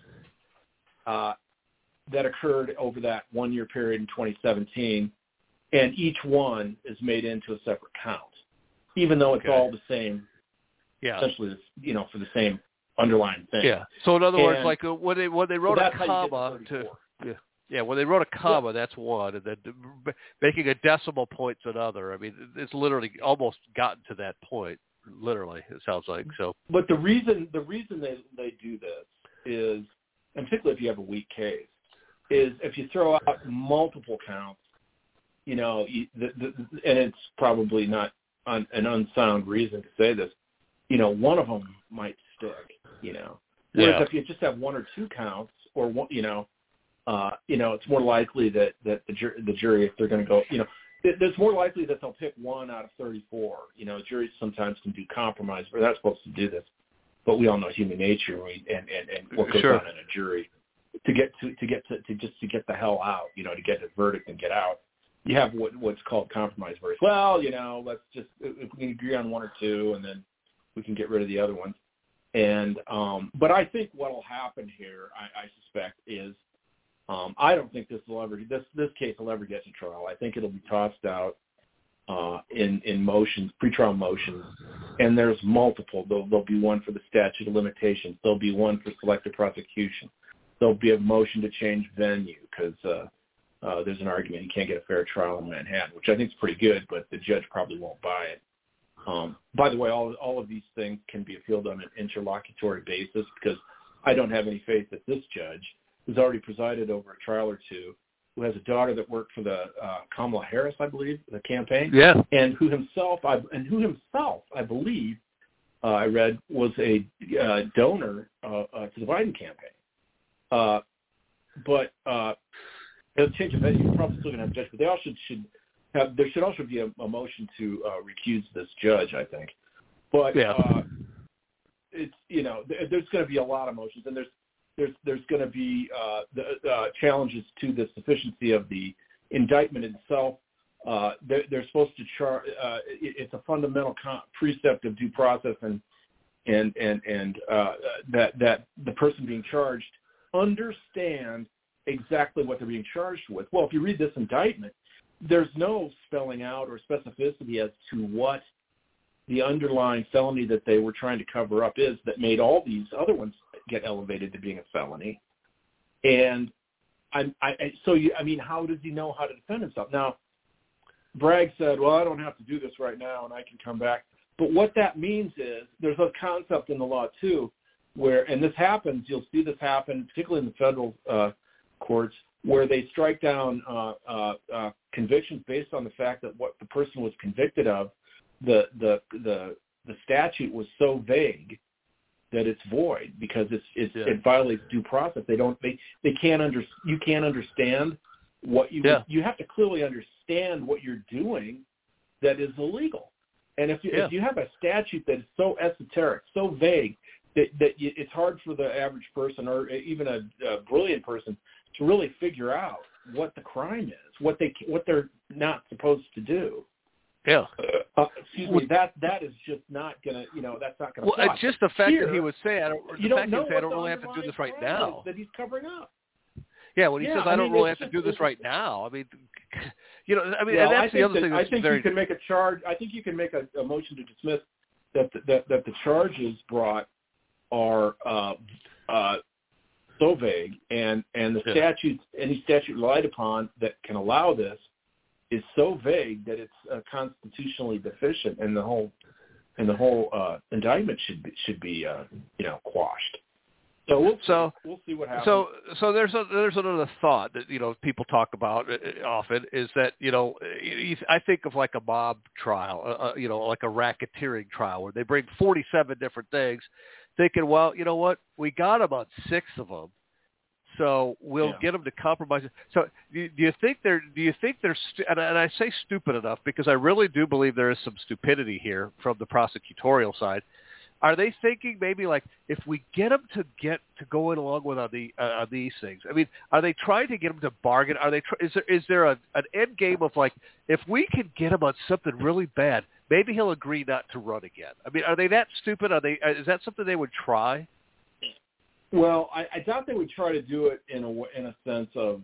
that occurred over that 1 year period in 2017, and each one is made into a separate count, even though it's all the same. Yeah, essentially, for the same underlying thing. Yeah. So in other words, like when they wrote a comma when they wrote a comma, that's one, and then making a decimal point's another. I mean, it's literally almost gotten to that point. Literally, it sounds like so. But the reason they do this is, and particularly if you have a weak case, is if you throw out multiple counts, and it's probably not an unsound reason to say this. One of them might stick, Whereas if you just have one or two counts, or one, it's more likely that the jury, if they're going to go, it's more likely that they'll pick one out of 34. Juries sometimes can do compromise, but they're not supposed to do this. But we all know human nature and what goes on in a jury to get the hell out, to get a verdict and get out. You have what's called compromise verdicts. Well, let's just, if we can agree on one or two, and then we can get rid of the other ones. And but I think what will happen here, I suspect, is I don't think this case will ever get to trial. I think it'll be tossed out in motions, pretrial motions, and there's multiple. There'll be one for the statute of limitations. There'll be one for selective prosecution. There'll be a motion to change venue because there's an argument you can't get a fair trial in Manhattan, which I think is pretty good, but the judge probably won't buy it. By the way, all of these things can be appealed on an interlocutory basis because I don't have any faith that this judge, who's already presided over a trial or two, who has a daughter that worked for the Kamala Harris, I believe, the campaign, and who himself, I believe, I read was a donor to the Biden campaign. But it'll change of venue. You're probably still going to have a judge, but they all should have. There should also be a motion to recuse this judge, I think. But it's there's going to be a lot of motions, and there's going to be the challenges to the sufficiency of the indictment itself. They're supposed to charge. It's a fundamental precept of due process, and that the person being charged understand exactly what they're being charged with. Well, if you read this indictment, there's no spelling out or specificity as to what the underlying felony that they were trying to cover up is that made all these other ones get elevated to being a felony. And how does he know how to defend himself? Now, Bragg said, well, I don't have to do this right now and I can come back. But what that means is there's a concept in the law, too, where, and this happens, you'll see this happen, particularly in the federal courts, where they strike down convictions based on the fact that what the person was convicted of, the statute was so vague that it's void because it violates due process. You can't understand what you have to clearly understand what you're doing that is illegal. And if you have a statute that is so esoteric, so vague that it's hard for the average person or even a brilliant person to really figure out what the crime is, what they're not supposed to do. Yeah. Excuse me. That is just not gonna. That's not gonna. Well, fly. It's just the fact Here, that he would say, I don't really have to do this right now. That he's covering up. Yeah, when he says, I don't really have to do this right now. I mean, and that's the other thing. I think you can make a charge. I think you can make a motion to dismiss that the charges brought are so vague, and the statutes, any statute relied upon that can allow this, is so vague that it's constitutionally deficient, and the whole indictment should be quashed. So we'll see what happens. So there's another thought that people talk about often is that I think of like a mob trial, like a racketeering trial where they bring 47 different things, thinking, well, you know what, we got them on 6 of them. So we'll get them to compromise. So do you think they're and I say stupid enough because I really do believe there is some stupidity here from the prosecutorial side. Are they thinking maybe like if we get them to go in along with on these things? I mean, are they trying to get them to bargain? Are they? Is there an end game of like if we can get him on something really bad, maybe he'll agree not to run again? I mean, are they that stupid? Is that something they would try? Well, I doubt they would try to do it in a sense of,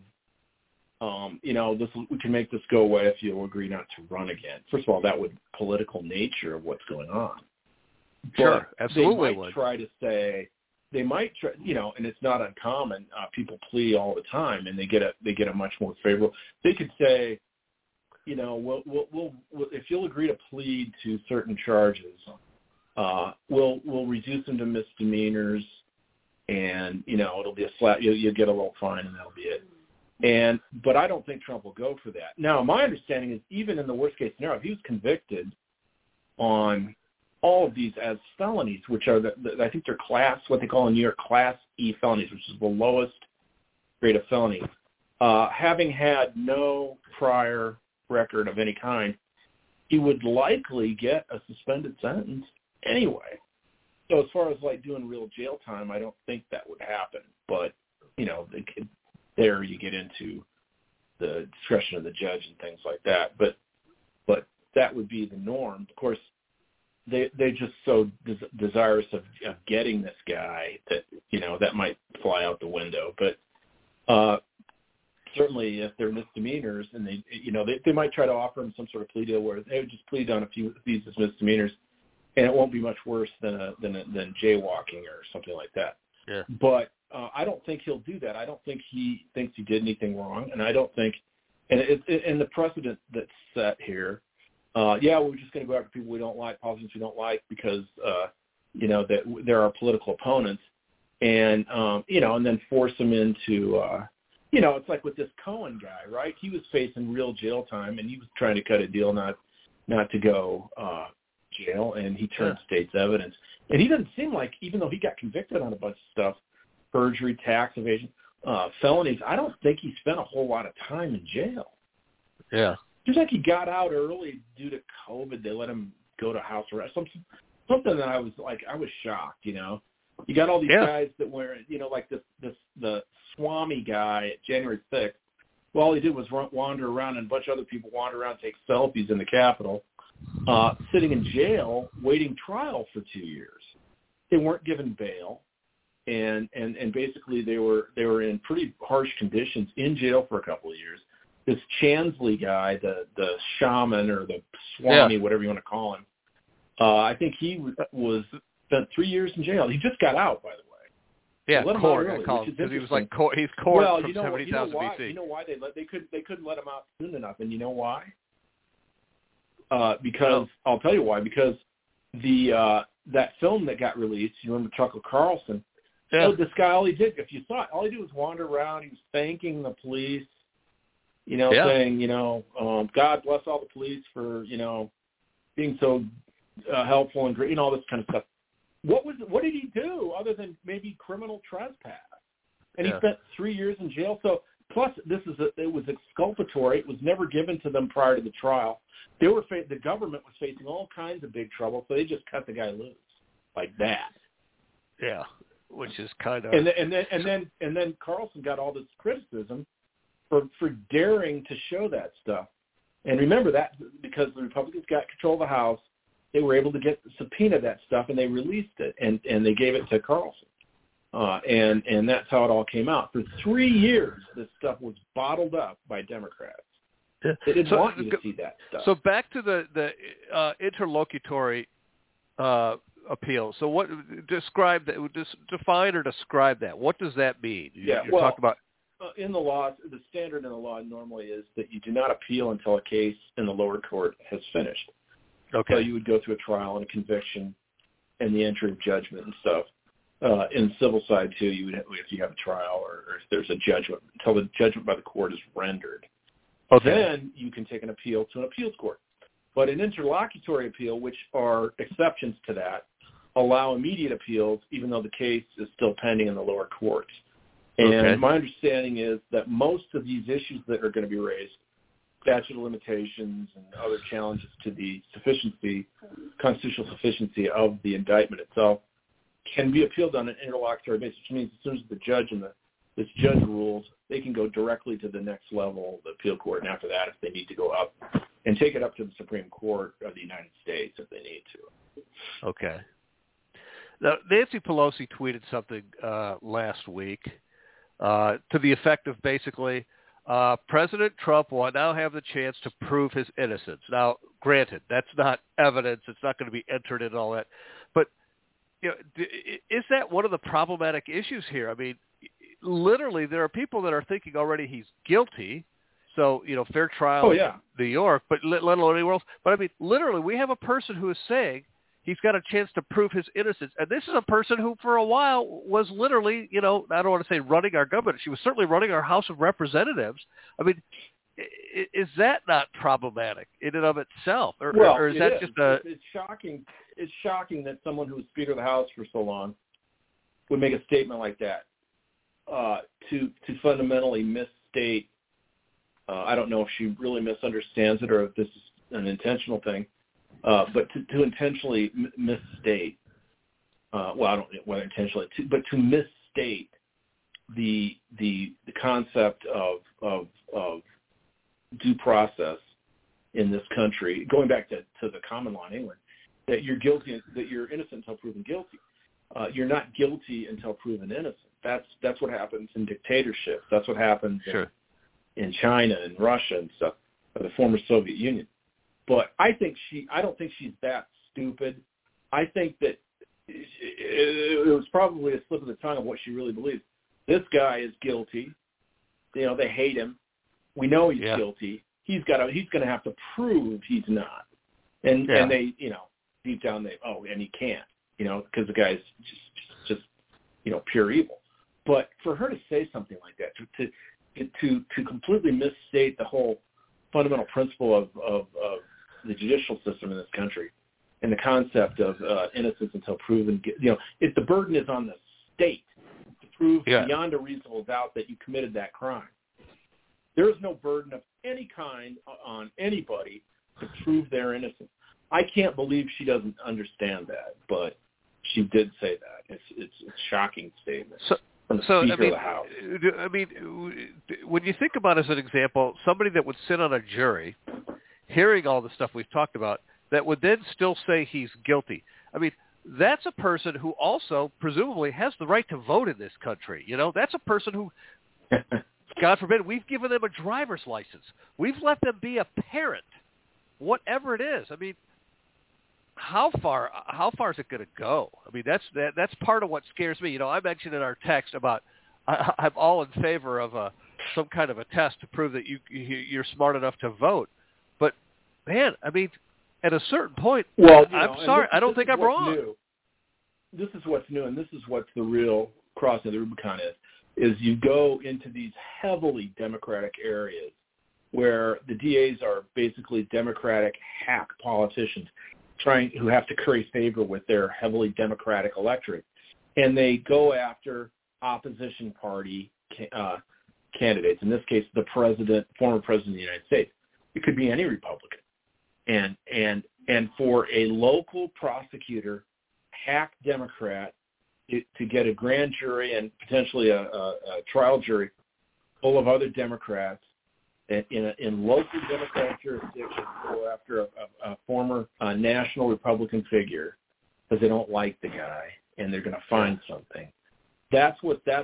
we can make this go away if you'll agree not to run again. First of all, that would political nature of what's going on. Sure, but absolutely. They might try to say, and it's not uncommon. People plea all the time, and they get a much more favorable. They could say, we'll if you'll agree to plead to certain charges, we'll reduce them to misdemeanors. And, it'll be a flat, you'll get a little fine and that'll be it. But I don't think Trump will go for that. Now, my understanding is even in the worst case scenario, if he was convicted on all of these as felonies, which are I think they're what they call in New York Class E felonies, which is the lowest grade of felony, having had no prior record of any kind, he would likely get a suspended sentence anyway. So as far as like doing real jail time, I don't think that would happen. But, there you get into the discretion of the judge and things like that. But that would be the norm. Of course, they're just so desirous of getting this guy that, that might fly out the window. But certainly if they're misdemeanors and they might try to offer him some sort of plea deal where they would just plead on a few of these as misdemeanors. And it won't be much worse than jaywalking or something like that. Yeah. But I don't think he'll do that. I don't think he thinks he did anything wrong, and I don't think. And the precedent that's set here, we're just going to go after people we don't like, politicians we don't like, because that there are political opponents, and and then force them into. It's like with this Cohen guy, right? He was facing real jail time, and he was trying to cut a deal not to go. Jail, and he turned state's evidence. And he doesn't seem like, even though he got convicted on a bunch of stuff, perjury, tax evasion, felonies, I don't think he spent a whole lot of time in jail. Yeah. Seems like he got out early due to COVID. They let him go to house arrest. Something that I was shocked, You got all these guys that were, like the Swami guy at January 6th. Well, all he did was wander around, and a bunch of other people wander around and take selfies in the Capitol. Sitting in jail, waiting trial for 2 years. They weren't given bail, and basically they were in pretty harsh conditions in jail for a couple of years. This Chansley guy, the shaman or the Swami, whatever you want to call him, I think he spent 3 years in jail. He just got out, by the way. Yeah, so court. Because he was like he's court from 70,000 BC. You know why they couldn't let him out soon enough, and you know why? Because I'll tell you why. Because that film that got released, you remember Tucker Carlson? Yeah. This guy, all he did, if you saw it, all he did was wander around. He was thanking the police, saying, God bless all the police for, being so helpful and great, all this kind of stuff. What did he do other than maybe criminal trespass? And he spent 3 years in jail. So plus, it was exculpatory. It was never given to them prior to the trial. The government was facing all kinds of big trouble, so they just cut the guy loose like that. Yeah, which is kind of. And then Carlson got all this criticism for daring to show that stuff. And remember that because the Republicans got control of the House, they were able to subpoena that stuff, and they released it, and they gave it to Carlson. And that's how it all came out. For 3 years, this stuff was bottled up by Democrats. They didn't want you to see that stuff. So back to the interlocutory appeal. So what describe that? Just define or describe that. What does that mean? You're talking about in the law. The standard in the law normally is that you do not appeal until a case in the lower court has finished. Okay. So you would go through a trial and a conviction, and the entry of judgment and stuff. In the civil side too, you would if you have a trial or if there's a judgment until the judgment by the court is rendered. Okay. Then you can take an appeal to an appeals court. But an interlocutory appeal, which are exceptions to that, allow immediate appeals even though the case is still pending in the lower courts. And my understanding is that most of these issues that are going to be raised statute of limitations and other challenges to the constitutional sufficiency of the indictment itself can be appealed on an interlocutory basis, which means as soon as the judge and this judge rules, they can go directly to the next level, the appeal court, and after that, if they need to go up, and take it up to the Supreme Court of the United States if they need to. Okay. Now, Nancy Pelosi tweeted something last week to the effect of basically, President Trump will now have the chance to prove his innocence. Now, granted, that's not evidence. It's not going to be entered in all that. But is that one of the problematic issues here? I mean, literally, there are people that are thinking already he's guilty. So, fair trial in New York, but let alone anywhere else. But, I mean, literally, we have a person who is saying he's got a chance to prove his innocence. And this is a person who, for a while, was literally, I don't want to say running our government. She was certainly running our House of Representatives. I mean, is that not problematic in and of itself? Or is that just a... It's shocking. It's shocking that someone who was Speaker of the House for so long would make a statement like that to fundamentally misstate. I don't know if she really misunderstands it or if this is an intentional thing. But to intentionally misstate, I don't know whether intentionally, but to misstate the concept of due process in this country, going back to the common law in England, that you're guilty, that you're innocent until proven guilty. You're not guilty until proven innocent. That's what happens in dictatorships. That's what happens in China and Russia and stuff, or the former Soviet Union. But I don't think she's that stupid. I think that it was probably a slip of the tongue of what she really believes. This guy is guilty. They hate him. We know he's guilty. He's going to have to prove he's not. And they, deep down and he can't, because the guy's just pure evil. But for her to say something like that, to completely misstate the whole fundamental principle of the judicial system in this country and the concept of innocence until proven, if the burden is on the state to prove beyond a reasonable doubt that you committed that crime. There is no burden of any kind on anybody to prove their innocence. I can't believe she doesn't understand that, but she did say that. It's a shocking statement. From the Speaker of the House. I mean, when you think about, as an example, somebody that would sit on a jury, hearing all the stuff we've talked about, that would then still say he's guilty. I mean, that's a person who also presumably has the right to vote in this country. That's a person who, God forbid, we've given them a driver's license. We've let them be a parent, whatever it is. I mean, how far is it going to go? I mean, that's part of what scares me. I mentioned in our text about I'm all in favor of some kind of a test to prove that you're smart enough to vote. But man, I mean, at a certain point, I'm sorry, I don't think I'm wrong. New. This is what's new, and this is what's the real crossing the Rubicon is you go into these heavily Democratic areas where the DAs are basically Democratic hack politicians who have to curry favor with their heavily Democratic electorate, and they go after opposition party candidates. In this case, the former president of the United States. It could be any Republican, and for a local prosecutor, hack Democrat, to get a grand jury and potentially a trial jury full of other Democrats in local Democratic jurisdictions go after a former national Republican figure because they don't like the guy and they're going to find something. That's what we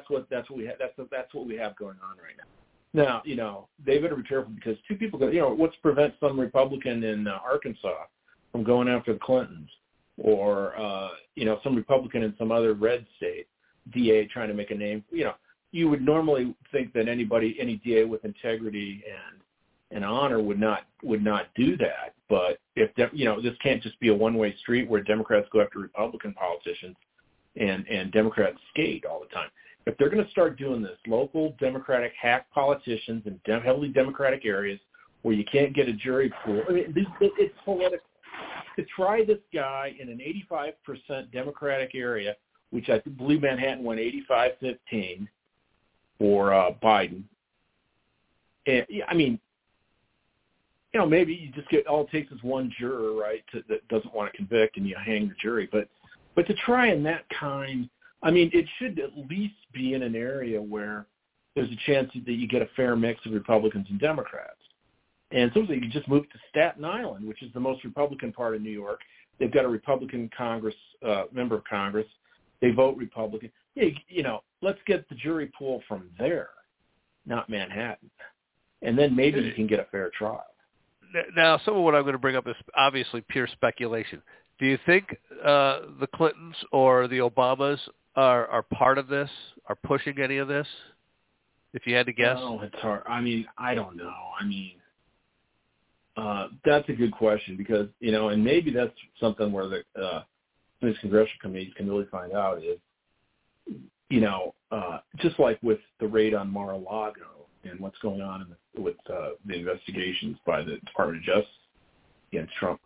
have going on right now. Now, they better be careful because two people go. What's prevent some Republican in Arkansas from going after the Clintons, or some Republican in some other red state, DA trying to make a name. You would normally think that any DA with integrity and honor would not do that. But if this can't just be a one-way street where Democrats go after Republican politicians and Democrats skate all the time. If they're going to start doing this, local Democratic hack politicians in heavily Democratic areas where you can't get a jury pool, I mean, it's political. To try this guy in an 85% Democratic area, which I believe Manhattan won 85-15 for Biden. I mean, maybe you just get all it takes is one juror, right, that doesn't want to convict, and you hang the jury. But to try in that kind, I mean, it should at least be in an area where there's a chance that you get a fair mix of Republicans and Democrats. And so you could just move to Staten Island, which is the most Republican part of New York. They've got a Republican member of Congress. They vote Republican. Let's get the jury pool from there, not Manhattan. And then maybe you can get a fair trial. Now, some of what I'm going to bring up is obviously pure speculation. Do you think the Clintons or the Obamas are part of this, are pushing any of this, if you had to guess? No, it's hard. I mean, I don't know. I mean, that's a good question because, and maybe that's something where these congressional committees can really find out is, just like with the raid on Mar-a-Lago and what's going on with the investigations by the Department of Justice against Trump,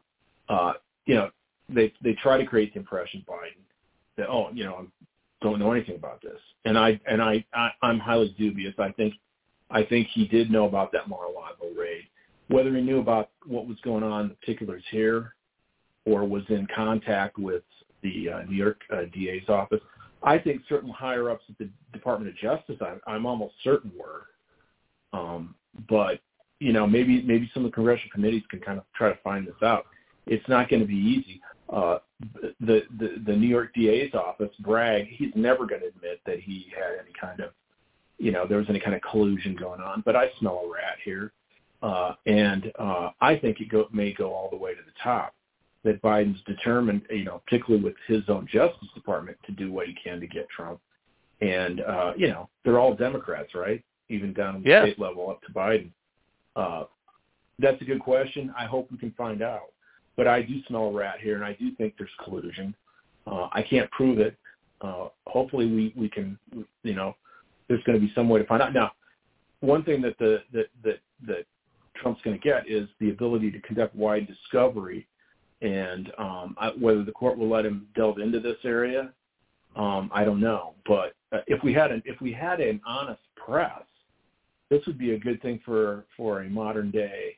they try to create the impression, Biden, that, I don't know anything about this. And I'm highly dubious. I think he did know about that Mar-a-Lago raid. Whether he knew about what was going on, the particulars here, or was in contact with the New York DA's office, I think certain higher-ups at the Department of Justice, I'm almost certain were. But, maybe some of the congressional committees can kind of try to find this out. It's not going to be easy. The New York DA's office, Bragg, he's never going to admit that he had any kind of, there was any kind of collusion going on. But I smell a rat here. And I think it may go all the way to the top, that Biden's determined, particularly with his own Justice Department, to do what he can to get Trump. And, they're all Democrats, right? Even down at the state level up to Biden. That's a good question. I hope we can find out. But I do smell a rat here, and I do think there's collusion. I can't prove it. Hopefully we can, there's going to be some way to find out. Now, one thing that that Trump's going to get is the ability to conduct wide discovery, and whether the court will let him delve into this area, I don't know. But if we had an honest press, this would be a good thing for a modern day,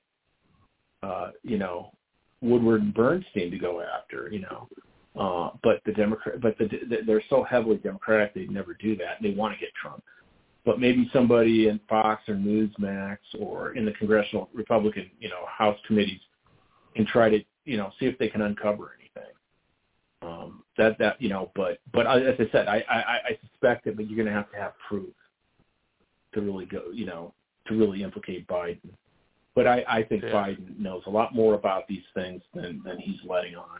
Woodward and Bernstein to go after, But they're so heavily Democratic they'd never do that. They want to get Trump. But maybe somebody in Fox or Newsmax or in the congressional Republican, House committees can try to, see if they can uncover anything. But as I said, I suspect that, but you're going to have proof to really go, to really implicate Biden. But I think Biden knows a lot more about these things than he's letting on.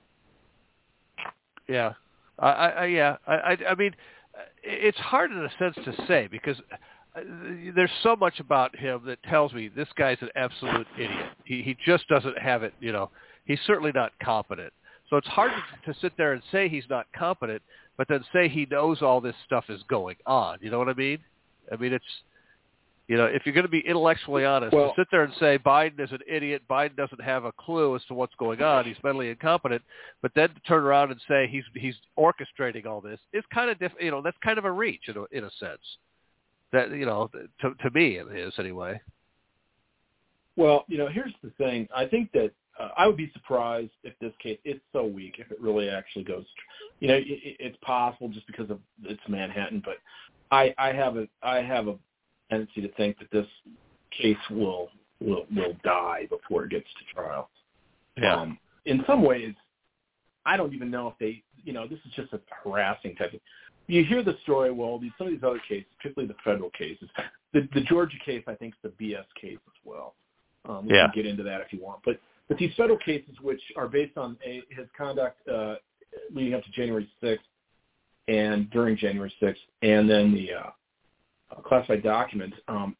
Yeah, I mean, it's hard in a sense to say because there's so much about him that tells me this guy's an absolute idiot. He just doesn't have it. He's certainly not competent. So it's hard to sit there and say he's not competent, but then say he knows all this stuff is going on. You know what I mean? I mean, it's, if you're going to be intellectually honest, to sit there and say Biden is an idiot, Biden doesn't have a clue as to what's going on, he's mentally incompetent, but then to turn around and say he's orchestrating all this is kind of that's kind of a reach in a sense. That to me it is anyway. Well, here's the thing. I think that I would be surprised if this case, it's so weak, if it really actually goes. It's possible just because of it's Manhattan, but I have a tendency to think that this case will die before it gets to trial. Yeah. In some ways, I don't even know if they, this is just a harassing type of. You hear the story, some of these other cases, particularly the federal cases, the Georgia case, I think, is the BS case as well. We can get into that if you want, but these federal cases, which are based on his conduct leading up to January 6th and during January 6th, and then the classified documents.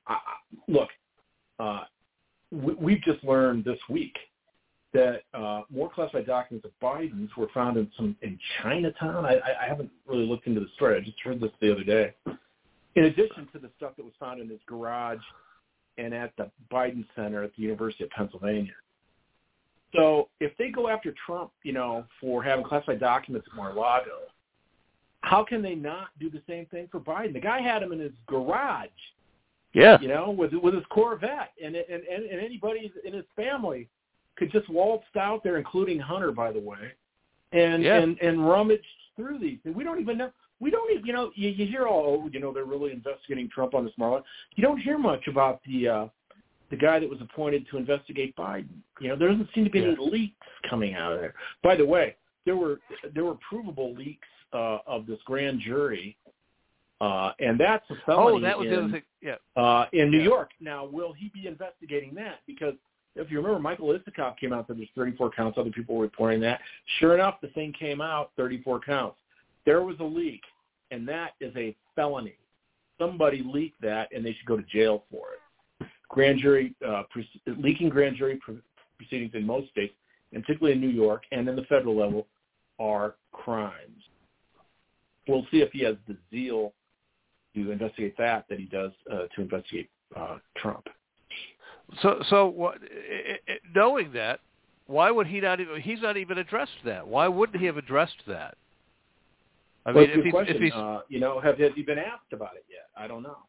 We've just learned this week that more classified documents of Biden's were found in Chinatown. I haven't really looked into the story. I just heard this the other day. In addition to the stuff that was found in his garage and at the Biden Center at the University of Pennsylvania. So if they go after Trump, for having classified documents at Mar-a-Lago, how can they not do the same thing for Biden? The guy had him in his garage. Yeah. With his Corvette, and anybody in his family could just waltz out there, including Hunter, by the way, and rummage through these. And we don't even know. We don't even, you hear they're really investigating Trump on this Mar-a-Lago. You don't hear much about the guy that was appointed to investigate Biden. There doesn't seem to be any leaks coming out of there. By the way, there were provable leaks of this grand jury, and that's a felony. Oh, that was the other thing. Yeah. In New York. Now, will he be investigating that? Because if you remember, Michael Isikoff came out that there's 34 counts. Other people were reporting that. Sure enough, the thing came out, 34 counts. There was a leak, and that is a felony. Somebody leaked that, and they should go to jail for it. Grand jury leaking grand jury proceedings in most states, and particularly in New York and in the federal level, are crimes. We'll see if he has the zeal to investigate that he does to investigate Trump. So what, knowing that, why would he not even? He's not even addressed that. Why wouldn't he have addressed that? I mean, if he's has he been asked about it yet? I don't know.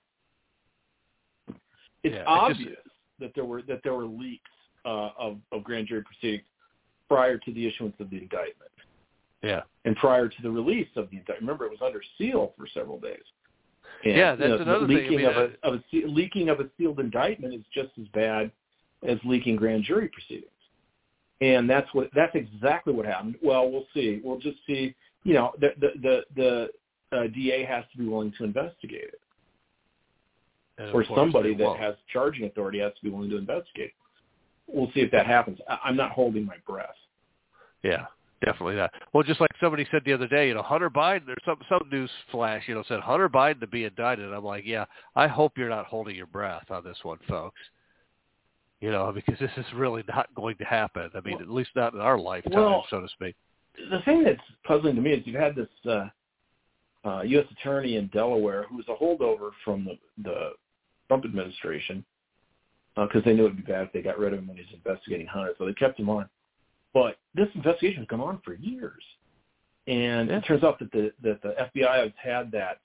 It's obvious that there were leaks of grand jury proceedings prior to the issuance of the indictment. Yeah. And prior to the release of the indictment. Remember, it was under seal for several days. And, that's another thing. Leaking of a sealed indictment is just as bad as leaking grand jury proceedings. And that's exactly what happened. Well, we'll see. We'll just see. The DA has to be willing to investigate it. Or somebody that has charging authority has to be willing to investigate. We'll see if that happens. I'm not holding my breath. Yeah, definitely not. Well, just like somebody said the other day, Hunter Biden, there's some news flash, said Hunter Biden to be indicted. I'm like, yeah, I hope you're not holding your breath on this one, folks. Because this is really not going to happen. I mean, at least not in our lifetime, so to speak. The thing that's puzzling to me is you've had this U.S. attorney in Delaware who was a holdover from the Trump administration because they knew it would be bad if they got rid of him when he was investigating Hunter, so they kept him on. But this investigation has gone on for years, and it turns out that the FBI has had that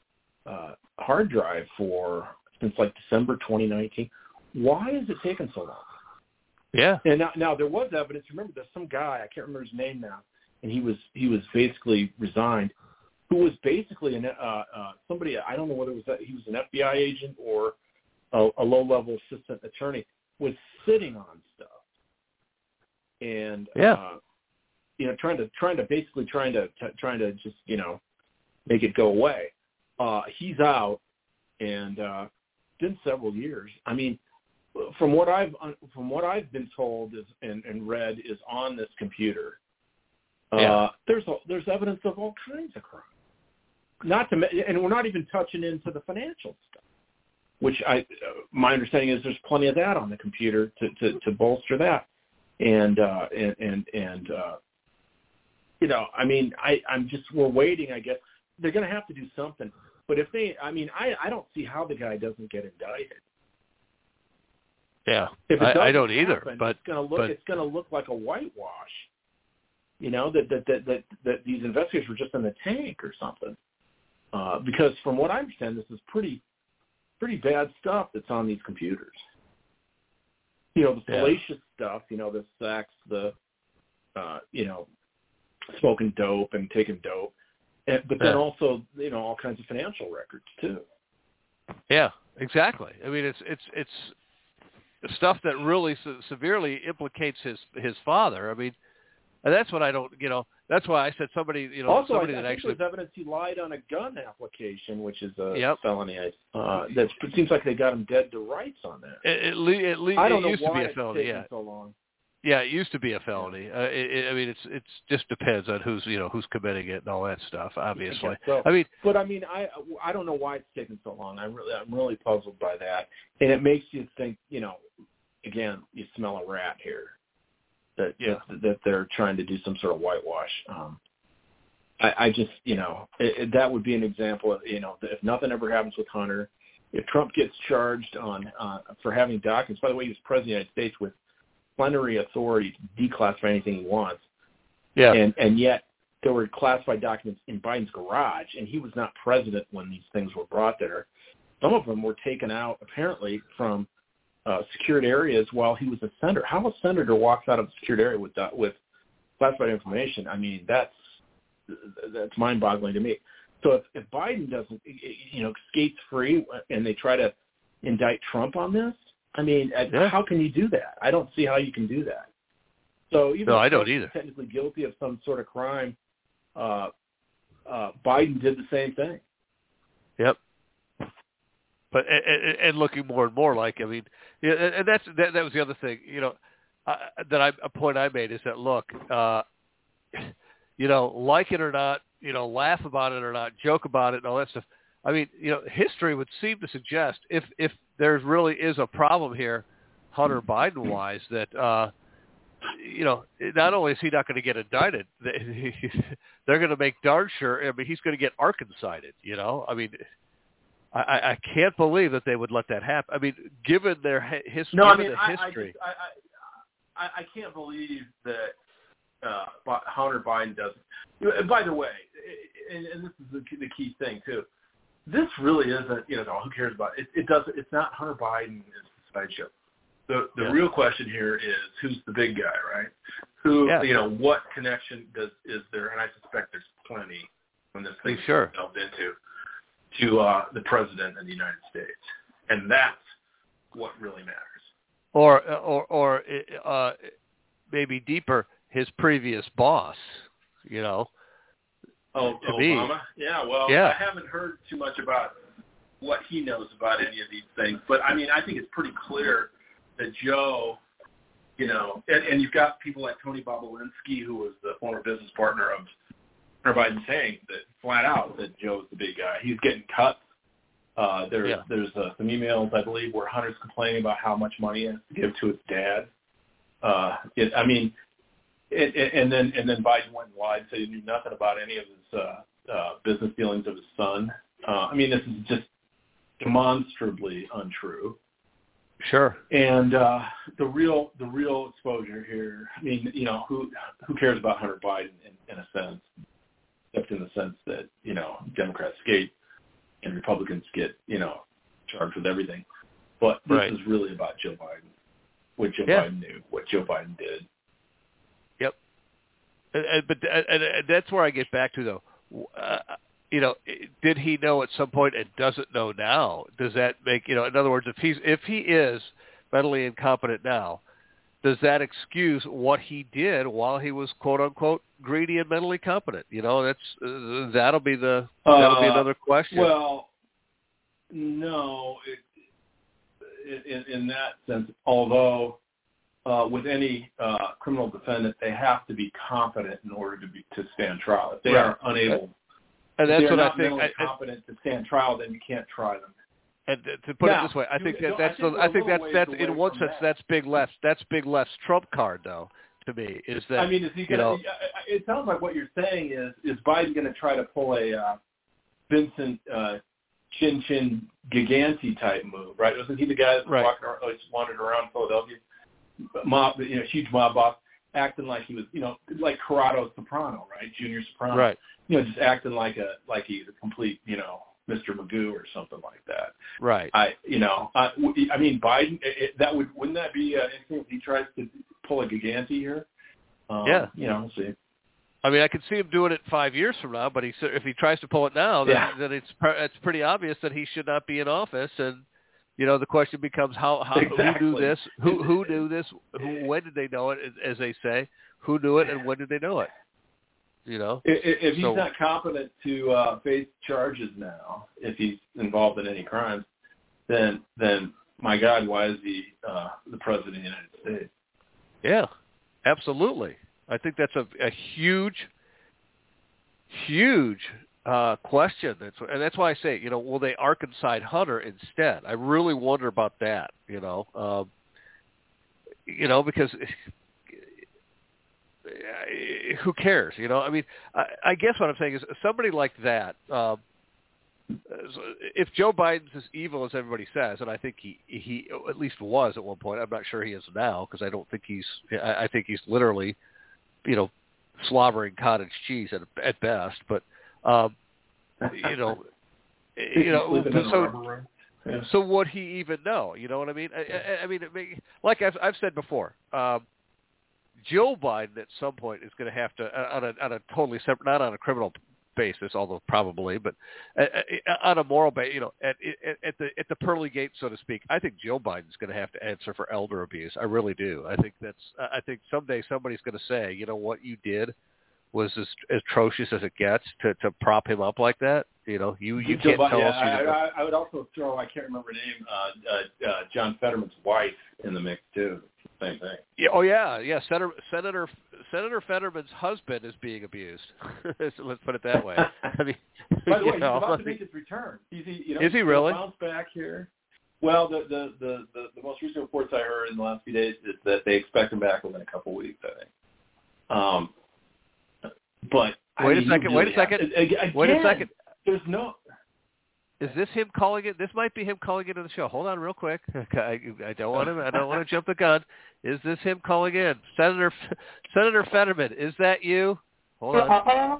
hard drive since like December 2019. Why is it taking so long? Yeah. And now there was evidence. Remember, there's some guy, I can't remember his name now, and he was basically resigned, who was basically somebody, I don't know whether he was an FBI agent or a low-level assistant attorney, was sitting on stuff. And trying to just make it go away. He's out, and it's been several years. I mean, from what I've been told and read is on this computer. There's evidence of all kinds of crime. And we're not even touching into the financial stuff, which my understanding is there's plenty of that on the computer to bolster that. And we're waiting, I guess. They're going to have to do something. But I don't see how the guy doesn't get indicted. Yeah, if I don't either. But it's going to look like a whitewash. That these investigators were just in the tank or something. Because from what I understand, this is pretty bad stuff that's on these computers. The salacious stuff, the sex, the, smoking dope and taking dope, but then also, all kinds of financial records too. Yeah, exactly. I mean, it's stuff that really severely implicates his father. I mean, and that's what I don't, that's why I said somebody, Also, somebody I that think actually. There's evidence he lied on a gun application, which is a felony. It seems like they got him dead to rights on that. I don't know used why to be a felony. It's taken so long. Yeah, it used to be a felony. I mean, it's just depends on who's committing it and all that stuff. Obviously, so. I don't know why it's taken so long. I'm really puzzled by that, and it makes you think. Again, you smell a rat here. That they're trying to do some sort of whitewash. I just that would be an example of if nothing ever happens with Hunter, if Trump gets charged for having documents. By the way, he was president of the United States with plenary authority to declassify anything he wants. Yeah. And yet there were classified documents in Biden's garage, and he was not president when these things were brought there. Some of them were taken out apparently from secured areas while he was a senator. How a senator walks out of a secured area with classified information? I mean, that's mind-boggling to me. So if Biden doesn't, skates free and they try to indict Trump on this, I mean, how can you do that? I don't see how you can do that. So even if I don't either. Technically guilty of some sort of crime, Biden did the same thing. Yep. But and looking more and more like, I mean, and that was the other thing, a point I made is that look, like it or not, laugh about it or not, joke about it and all that stuff. I mean, history would seem to suggest if there really is a problem here, Hunter Biden wise, that not only is he not going to get indicted, they're going to make darn sure. I mean, he's going to get Arkansas-ed. I mean, I can't believe that they would let that happen. I mean, given their history. I can't believe that Hunter Biden doesn't. And by the way, and this is the key thing too. This really isn't. Who cares about it? It doesn't. It's not Hunter Biden. It's the sideshow. The real question here is who's the big guy, right? Who, what connection is there? And I suspect there's plenty when this thing is delved into to the president of the United States, and that's what really matters. Or maybe deeper, his previous boss. To Obama? Me. Yeah. Well, I haven't heard too much about what he knows about any of these things, but I mean, I think it's pretty clear that Joe, and you've got people like Tony Bobulinski, who was the former business partner of Hunter Biden, saying that flat out that Joe's the big guy. He's getting cut. There's some emails, I believe, where Hunter's complaining about how much money he has to give to his dad. And then Biden went and lied, said he knew nothing about any of his business dealings of his son. This is just demonstrably untrue. Sure. And the real exposure here. I mean, who cares about Hunter Biden in a sense, except in the sense that Democrats skate and Republicans get charged with everything. But this is really about Joe Biden, what Joe Biden knew, what Joe Biden did. Yep. But that's where I get back to though. Did he know at some point and doesn't know now? Does that make, in other words, if he is mentally incompetent now, does that excuse what he did while he was quote unquote greedy and mentally competent? That'll be another question. Well, no, in that sense, although with any criminal defendant, they have to be competent in order to stand trial. If they are unable. And that's what I think. If they're not competent to stand trial, then you can't try them. And to put it this way, I think that's in one sense that's big left's trump card though. To me, is that I mean, is he gonna? It sounds like what you're saying is Biden going to try to pull a Vincent Chin Gigante type move, right? Wasn't he the guy that wandered around Philadelphia, huge mob boss, acting like he was, like Corrado Soprano, right? Junior Soprano, right? Just acting like he's a complete, Mr. Magoo or something like that. Right. I mean, Biden. Wouldn't that be interesting if he tries to pull a Gigante here? Yeah. We'll see. I mean, I could see him doing it 5 years from now, but if he tries to pull it now, then it's pretty obvious that he should not be in office. And the question becomes how exactly. Who knew this? Who knew this? When did they know it? As they say, who knew it and when did they know it? If he's not competent to face charges now, if he's involved in any crimes, then my God, why is he the president of the United States? Yeah, absolutely. I think that's a huge question. And that's why I say, will they Arkansas Hunter instead? I really wonder about that. Because who cares? I mean, I guess what I'm saying is somebody like that. If Joe Biden's as evil as everybody says, and I think he at least was at one point. I'm not sure he is now because I don't think he's. I think he's literally, slobbering cottage cheese at best. But so Yeah. So would he even know? You know what I mean? I mean, like I've said before, Joe Biden at some point is going to have to, on a totally separate, not on a criminal basis, although probably, but on a moral basis, you know, at the pearly gates, so to speak. I think Joe Biden's going to have to answer for elder abuse. I really do. I think someday somebody's going to say, you know, what you did was as atrocious as it gets to prop him up like that. You know, you can't tell us. I would also throw, I can't remember her name, John Fetterman's wife in the mix too. Same thing. Yeah. Oh yeah. Senator Fetterman's husband is being abused. So let's put it that way. I mean, by the way, he's about to make his return. Is he really? Bounce back here. Well, the most recent reports I heard in the last few days is that they expect him back within a couple of weeks, I think. But wait a second. There's no. Is this him calling it? This might be him calling into the show. Hold on, real quick. I don't want him. I don't want to jump the gun. Is this him calling in, Senator Fetterman? Is that you? Hold on.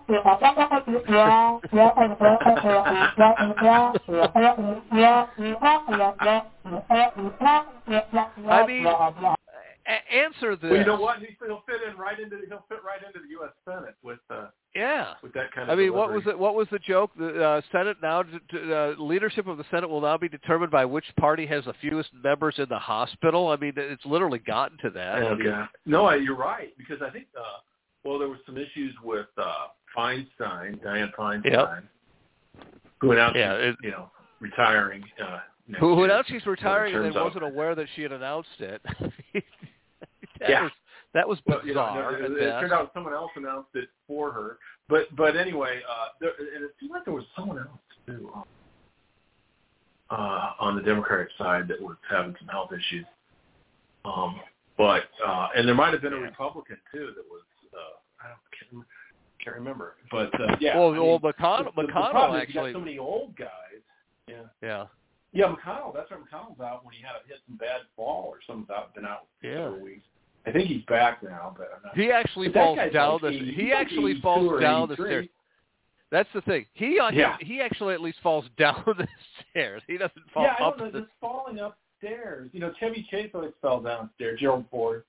I mean, answer this. Well, you know what? He'll fit right into the U.S. Senate with that kind of. I mean, delivery. what was the joke? The Senate now, leadership of the Senate will now be determined by which party has the fewest members in the hospital. I mean, it's literally gotten to that. Okay. No, you're right, because I think there was some issues with Dianne Feinstein, who announced retiring. Who announced she's retiring and then wasn't aware that she had announced it. That was bizarre. It turned out someone else announced it for her. But anyway, and it seemed like there was someone else too on the Democratic side that was having some health issues. And there might have been a Republican too that was I can't remember. But Well, McConnell actually. You got so many old guys. Yeah. Yeah. Yeah, McConnell. That's where McConnell's out when he had hit some bad fall or something's been out for several weeks. I think he's back now, but I'm not. He actually falls down the stairs. That's the thing. He actually at least falls down the stairs. He doesn't fall up. Yeah, just falling upstairs. You know, Chevy Chase always fell downstairs. Gerald Ford.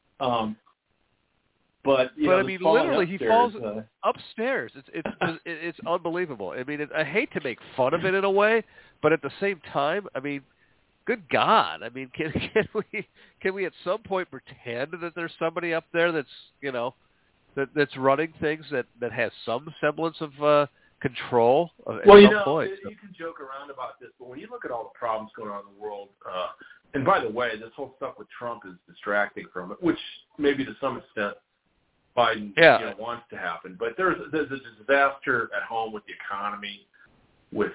But I mean, literally, he falls upstairs. It's unbelievable. I mean, I hate to make fun of it in a way, but at the same time, I mean, good God! I mean, can we at some point pretend that there's somebody up there that's that's running things that has some semblance of control? Well, you can joke around about this, but when you look at all the problems going on in the world, and by the way, this whole stuff with Trump is distracting from it, which maybe to some extent Biden wants to happen. But there's a disaster at home with the economy, with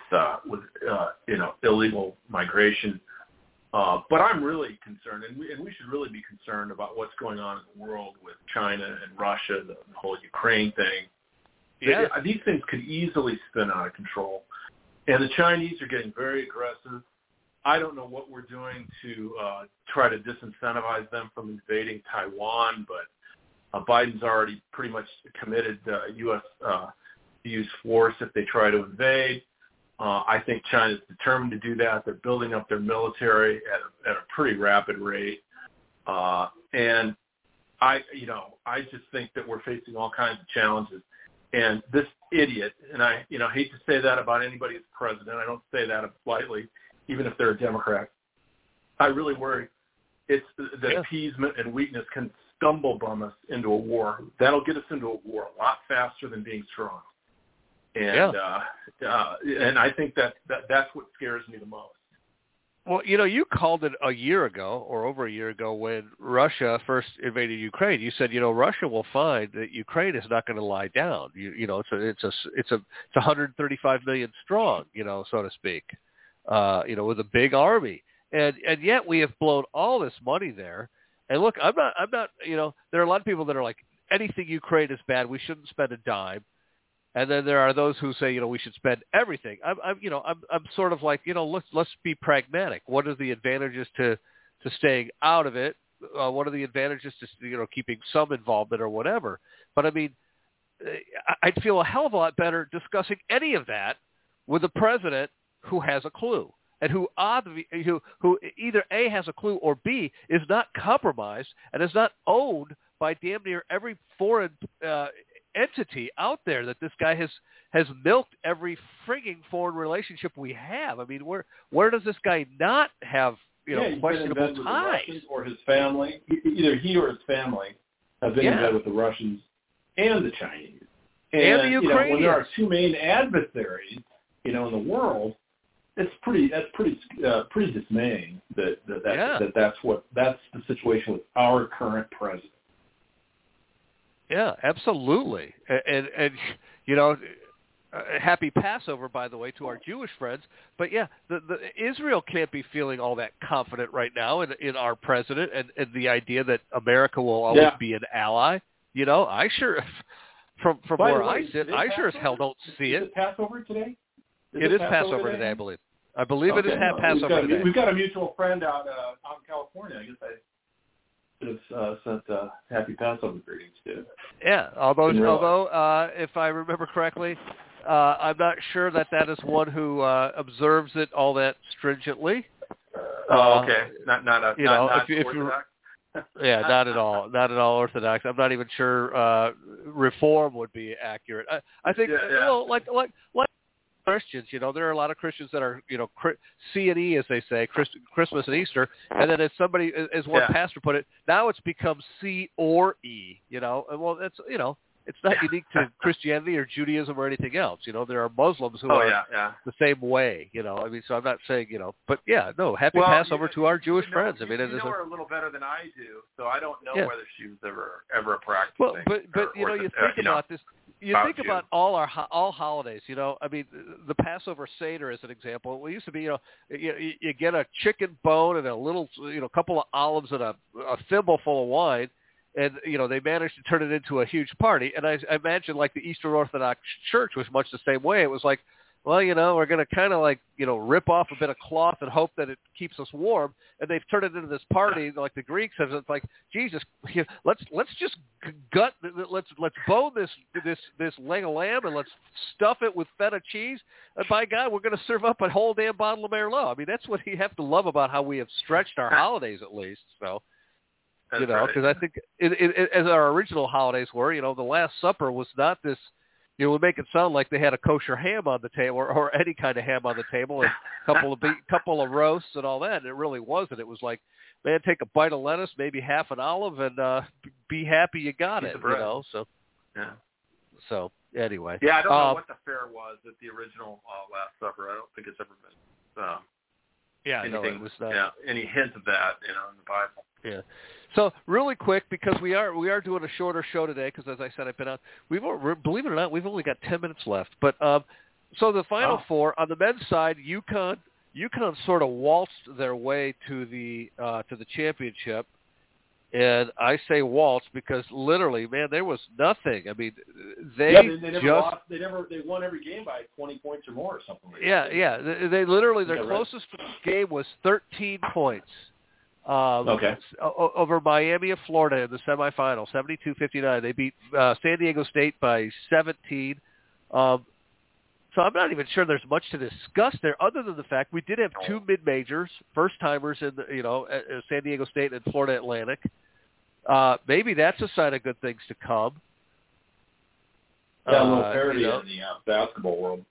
illegal migration. But I'm really concerned, and we should really be concerned about what's going on in the world with China and Russia, the whole Ukraine thing. Yeah. These things could easily spin out of control. And the Chinese are getting very aggressive. I don't know what we're doing to try to disincentivize them from invading Taiwan, but Biden's already pretty much committed U.S. to use force if they try to invade. I think China's determined to do that. They're building up their military at a pretty rapid rate. And I just think that we're facing all kinds of challenges. And this idiot, and I hate to say that about anybody as president. I don't say that lightly, even if they're a Democrat. I really worry that appeasement and weakness can stumble bum us into a war. That'll get us into a war a lot faster than being strong. And and I think that's what scares me the most. Well, you called it a year ago or over a year ago when Russia first invaded Ukraine. You said, Russia will find that Ukraine is not going to lie down. It's 135 million strong, so to speak, with a big army. And yet we have blown all this money there. And look, I'm not, there are a lot of people that are like, anything Ukraine is bad. We shouldn't spend a dime. And then there are those who say, we should spend everything. I'm sort of like, let's be pragmatic. What are the advantages to staying out of it? What are the advantages to, keeping some involvement or whatever? But I mean, I'd feel a hell of a lot better discussing any of that with a president who has a clue. and who either A, has a clue, or B, is not compromised and is not owned by damn near every foreign entity out there, that this guy has milked every frigging foreign relationship we have. I mean, where does this guy not have questionable ties? Or his family, either he or his family have been in bed with the Russians and the Chinese. And the Ukrainians. When there are two main adversaries, in the world, that's pretty dismaying that's the situation with our current president. Yeah, absolutely. And happy Passover, by the way, to our Jewish friends. But yeah, the Israel can't be feeling all that confident right now in our president and the idea that America will always be an ally. I sure, from where I sit, I sure as hell don't see it. Is it Passover today? It is Passover today, I believe. I believe it is Passover today. We've got a mutual friend out in California. I guess I should have sent happy Passover greetings to. Yeah, although if I remember correctly, I'm not sure that is one who observes it all that stringently. Oh, okay. Not Orthodox. Yeah, not at all Orthodox. I'm not even sure Reform would be accurate. I think like Christians, there are a lot of Christians that are, C and E, as they say, Christmas and Easter, and then as one pastor put it, now it's become C or E, and well, that's, it's not unique to Christianity or Judaism or anything else. There are Muslims who are the same way, I mean, so I'm not saying, but happy Passover to our Jewish friends. I mean, you know her a little better than I do, so I don't know whether she was ever a practicing. Well, but you think about this. You think about all holidays, I mean, the Passover Seder as an example. It used to be, you get a chicken bone and a little, couple of olives and a thimble full of wine, and they managed to turn it into a huge party. And I imagine like the Eastern Orthodox Church was much the same way. It was like, well, we're going to kind of like, rip off a bit of cloth and hope that it keeps us warm. And they've turned it into this party like the Greeks have. It's like, Jesus, let's just let's bone this leg of lamb and let's stuff it with feta cheese. And by God, we're going to serve up a whole damn bottle of Merlot. I mean, that's what you have to love about how we have stretched our holidays, at least. So, because I think as our original holidays were, the Last Supper was not this. We make it sound like they had a kosher ham on the table, or any kind of ham on the table, and a couple of roasts and all that. And it really wasn't. It was like, man, take a bite of lettuce, maybe half an olive, and be happy you got it. So yeah. So anyway, I don't know what the fare was at the original Last Supper. I don't think it's ever been. Anything, it was not. Any hint of that, in the Bible. Yeah. So really quick, because we are doing a shorter show today, because as I said, I've been out. Believe it or not, we've only got 10 minutes left. But so the Final Four on the men's side, UConn sort of waltzed their way to the championship, and I say waltz because literally, man, there was nothing. I mean, they won every game by 20 points or more, or something like that. Yeah. They literally their closest game was 13 points. Over Miami of Florida in the semifinal, 72-59. They beat San Diego State by 17. So I'm not even sure there's much to discuss there, other than the fact we did have two mid-majors, first-timers in at San Diego State and Florida Atlantic. Maybe that's a sign of good things to come. Yeah, a little parity in the basketball world.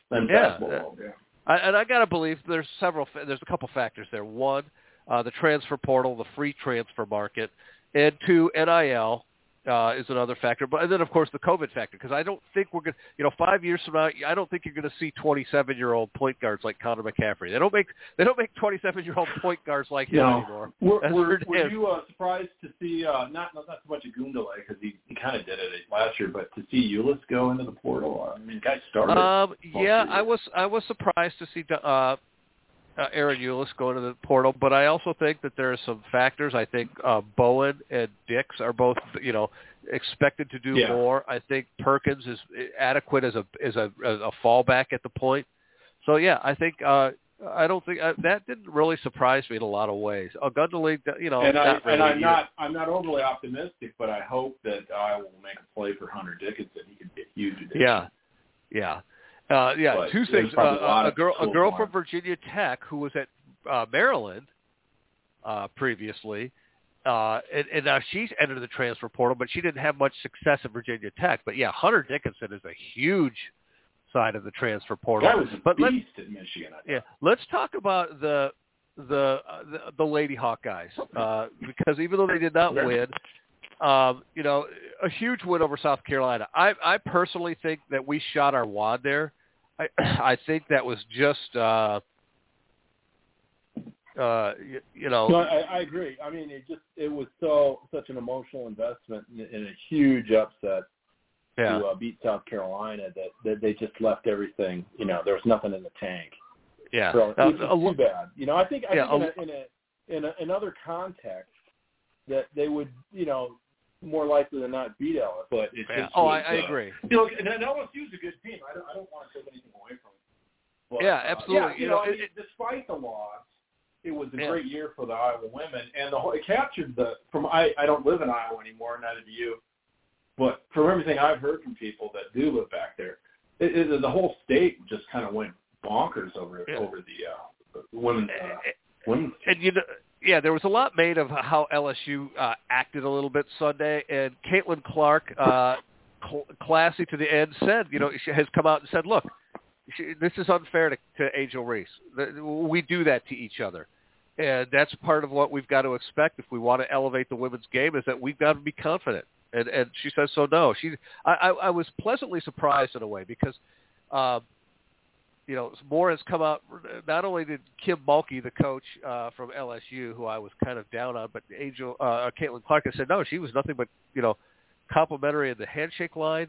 And I got to believe there's a couple factors there. One, the transfer portal, the free transfer market, and two, NIL is another factor. But and then, of course, the COVID factor, because I don't think we're going to, 5 years from now, I don't think you're going to see 27-year-old point guards like Connor McCaffrey. They don't make 27-year-old point guards like him anymore. Were you surprised to see not so much a Gundala, because he kind of did it last year, but to see Ulis go into the portal? I mean, guys started. I was surprised to see Aaron Ulis going to the portal, but I also think that there are some factors. I think Bowen and Dix are both, expected to do more. I think Perkins is adequate as a fallback at the point. So I think I don't think that didn't really surprise me in a lot of ways. Gundala, I'm not overly optimistic, but I hope that I will make a play for Hunter Dickinson. He could get huge. Yeah. But two things. a girl from Virginia Tech who was at Maryland previously, and now she's entered the transfer portal, but she didn't have much success at Virginia Tech. But yeah, Hunter Dickinson is a huge side of the transfer portal. That was a beast at Michigan. Let's talk about the Lady Hawkeyes because even though they did not win, a huge win over South Carolina. I personally think that we shot our wad there. I think that was just No, I agree. I mean, it was such an emotional investment and a huge upset to beat South Carolina that they just left everything. There was nothing in the tank. Yeah, so it's too bad. I think in another context that they would more likely than not beat LSU. But it just I agree. And LSU's a good team. I don't want to take anything away from it. But, absolutely. Despite the loss, it was a great year for the Iowa women, and it captured I don't live in Iowa anymore, neither do you, but from everything I've heard from people that do live back there, the whole state just kind of went bonkers over the women's. And there was a lot made of how LSU acted a little bit Sunday, and Caitlin Clark, classy to the end, said, she has come out and said, look, this is unfair to Angel Reese. We do that to each other. And that's part of what we've got to expect if we want to elevate the women's game, is that we've got to be confident. And she says so no. I was pleasantly surprised in a way because, more has come out. Not only did Kim Mulkey, the coach from LSU, who I was kind of down on, but Caitlin Clark has said no, she was nothing but, complimentary in the handshake line.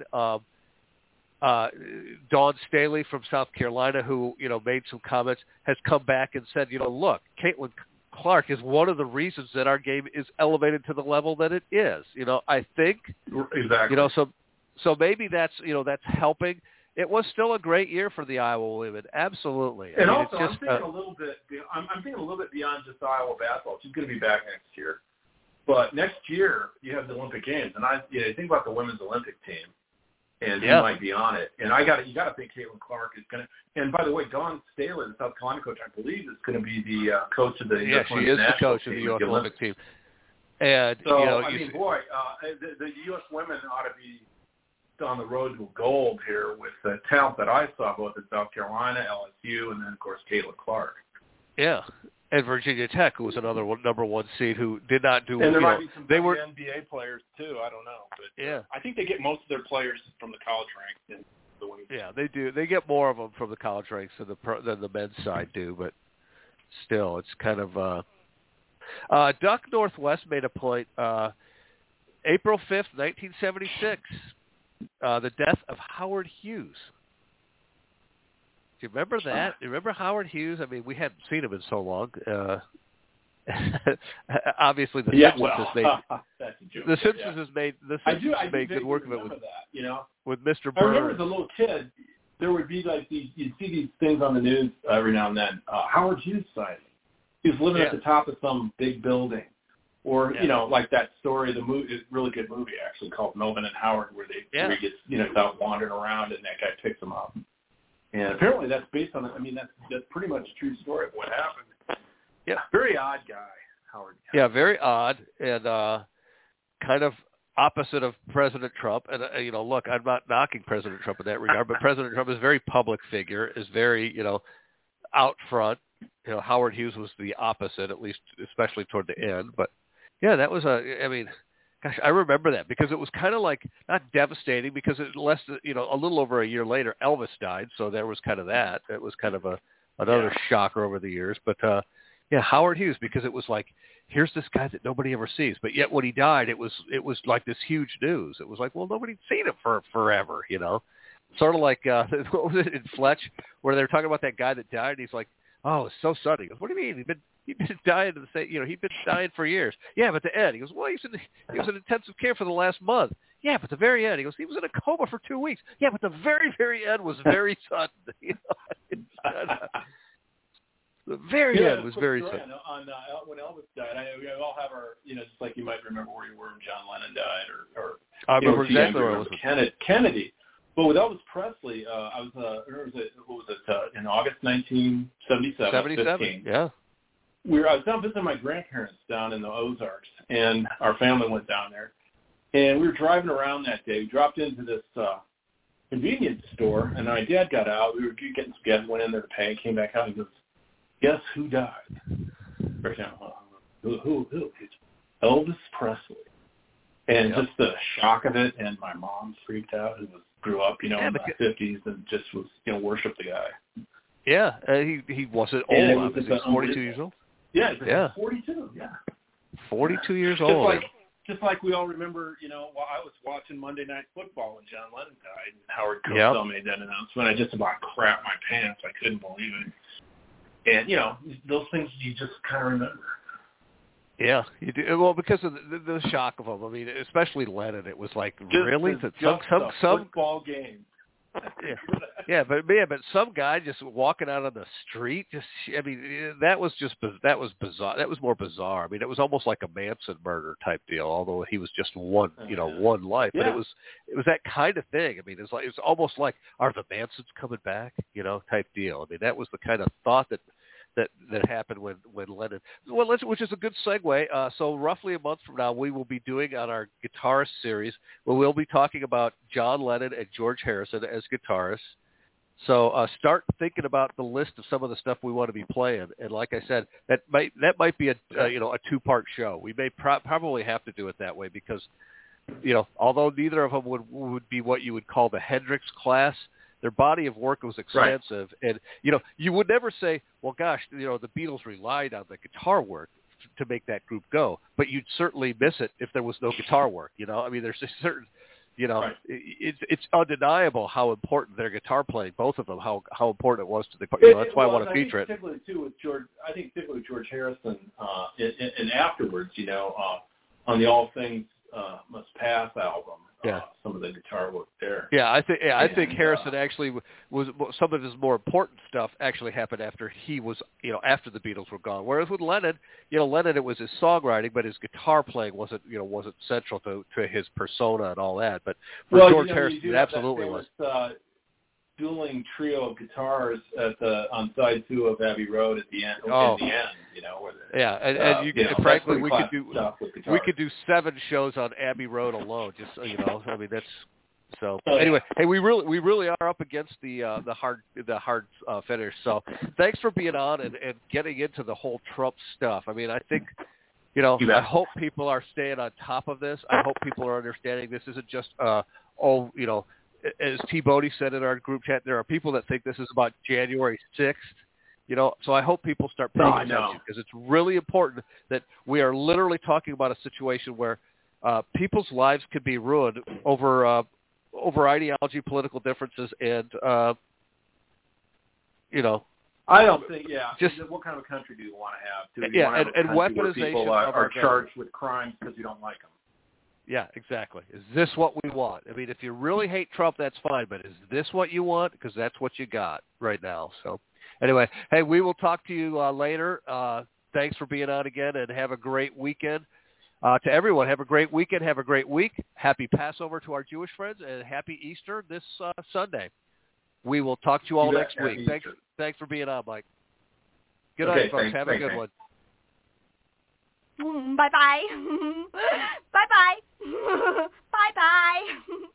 Dawn Staley from South Carolina, who, made some comments, has come back and said, look, Caitlin Clark is one of the reasons that our game is elevated to the level that it is. I think, exactly. So maybe that's helping. It was still a great year for the Iowa women. Absolutely. And also, I'm thinking a little bit beyond just Iowa basketball. She's going to be back next year. But next year, you have the Olympic Games. And think about the women's Olympic team. And he might be on it. And you got to think Caitlin Clark is going to. And by the way, Dawn Staley, the South Carolina coach, I believe, is going to be the coach of the U.S. she is the coach of the U.S. Olympic team. And so the U.S. women ought to be on the road to gold here with the talent that I saw both at South Carolina, LSU, and then of course Caitlin Clark. Yeah. And Virginia Tech, who was another number one seed, who did not do. And there might be some NBA players too. I don't know, but I think they get most of their players from the college ranks. In the women's. Yeah, they do. They get more of them from the college ranks than the men's side do. But still, it's kind of. Duck Northwest made a point. April 5th, 1976, the death of Howard Hughes. Do you remember that? Do you remember Howard Hughes? I mean, we hadn't seen him in so long. Obviously, the Simpsons has made that's a joke, the Simpsons has made made good work of it with Mr. Burns. I remember as a little kid, there would be like you'd see these things on the news every now and then. Howard Hughes sighting. He was living at the top of some big building, or like that story. The movie, is a really good movie actually called Melvin and Howard, where he gets out wandering around and that guy picks him up. And apparently that's based on, that's pretty much a true story of what happened. Yeah. Very odd guy, Howard. Yeah, very odd and kind of opposite of President Trump. And, look, I'm not knocking President Trump in that regard, but President Trump is a very public figure, is very, out front. Howard Hughes was the opposite, at least, especially toward the end. But, yeah, that was gosh, I remember that because it was kind of like not devastating because a little over a year later, Elvis died. So there was kind of that. It was kind of another shocker over the years. But, Howard Hughes, because it was like, here's this guy that nobody ever sees. But yet when he died, it was like this huge news. It was like, well, nobody'd seen him for forever, Sort of like, what was it in Fletch where they were talking about that guy that died. And he's like, oh, it's so sudden. He goes, what do you mean? He'd been dying he'd been dying for years. Yeah, but the end. He goes, well, he was in intensive care for the last month. Yeah, but the very end. He goes, he was in a coma for 2 weeks. Yeah, but the very, very end was very sudden. The very end was very sudden. On when Elvis died, we all have our, just like you might remember where you were when John Lennon died, or I remember exactly where it was. Kennedy. But with Elvis Presley, I was in August 1977. 77, 15. yeah. I was down visiting my grandparents down in the Ozarks, and our family went down there. And we were driving around that day. We dropped into this convenience store, and my dad got out. We were getting some gas, went in there to pay, came back out, and he goes, "Guess who died?" Right now, who? It's Elvis Presley. And just the shock of it, and my mom freaked out, who grew up, in the 50s, and just was, worshipped the guy. Yeah, he wasn't old. He was 42 years old. Yeah, 42. Yeah, 42 years old. Just like we all remember, while I was watching Monday Night Football when John Lennon died, and Howard Cosell made that announcement. I just about crapped my pants. I couldn't believe it. And those things you just kind of remember. Yeah, you do. Well, because of the shock of them. I mean, especially Lennon. It was like, really? Some football game. but some guy just walking out on the street. That was bizarre. That was more bizarre. I mean, it was almost like a Manson murder type deal. Although he was just one life. Yeah. But it was that kind of thing. I mean, it's almost like, are the Mansons coming back? Type deal. I mean, that was the kind of thought that happened when Lennon. Well, which is a good segue. So roughly a month from now, we will be doing on our guitarist series, where we'll be talking about John Lennon and George Harrison as guitarists. So start thinking about the list of some of the stuff we want to be playing. And like I said, that might be a 2-part show. We may probably have to do it that way because, although neither of them would be what you would call the Hendrix class, their body of work was extensive, and you would never say, "Well, gosh, the Beatles relied on the guitar work to make that group go," but you'd certainly miss it if there was no guitar work. I mean, there's a certain, it's undeniable how important their guitar playing, both of them, how important it was to the. That's why I want to feature it. Particularly too with George, I think particularly with George Harrison, and afterwards, on the All Things Must Pass album. Some of the guitar work there. Yeah, I think Harrison actually was some of his more important stuff actually happened after he was, after the Beatles were gone. Whereas with Lennon, Lennon, it was his songwriting, but his guitar playing wasn't central to his persona and all that. But for George Harrison, it absolutely was. Dueling trio of guitars on side 2 of Abbey Road at the end. Oh. In the end, frankly, we could do 7 shows on Abbey Road alone. Just that's so. Anyway, hey, we really are up against the hard finish. So thanks for being on and getting into the whole Trump stuff. I mean, I think. I hope people are staying on top of this. I hope people are understanding this isn't just as T. Bodie said in our group chat, there are people that think this is about January 6th, so I hope people start paying attention because it's really important that we are literally talking about a situation where people's lives could be ruined over ideology, political differences, and, I don't think, just what kind of a country do you want to have? And weaponization people are charged with crimes because you don't like them. Yeah, exactly. Is this what we want? I mean, if you really hate Trump, that's fine, but is this what you want? Because that's what you got right now. So anyway, hey, we will talk to you later. Thanks for being on again, and have a great weekend. To everyone, have a great weekend. Have a great week. Happy Passover to our Jewish friends, and happy Easter this Sunday. We will talk to you all next week. Thanks for being on, Mike. Good night, folks. Have a good one. Bye-bye. Bye-bye. Bye-bye.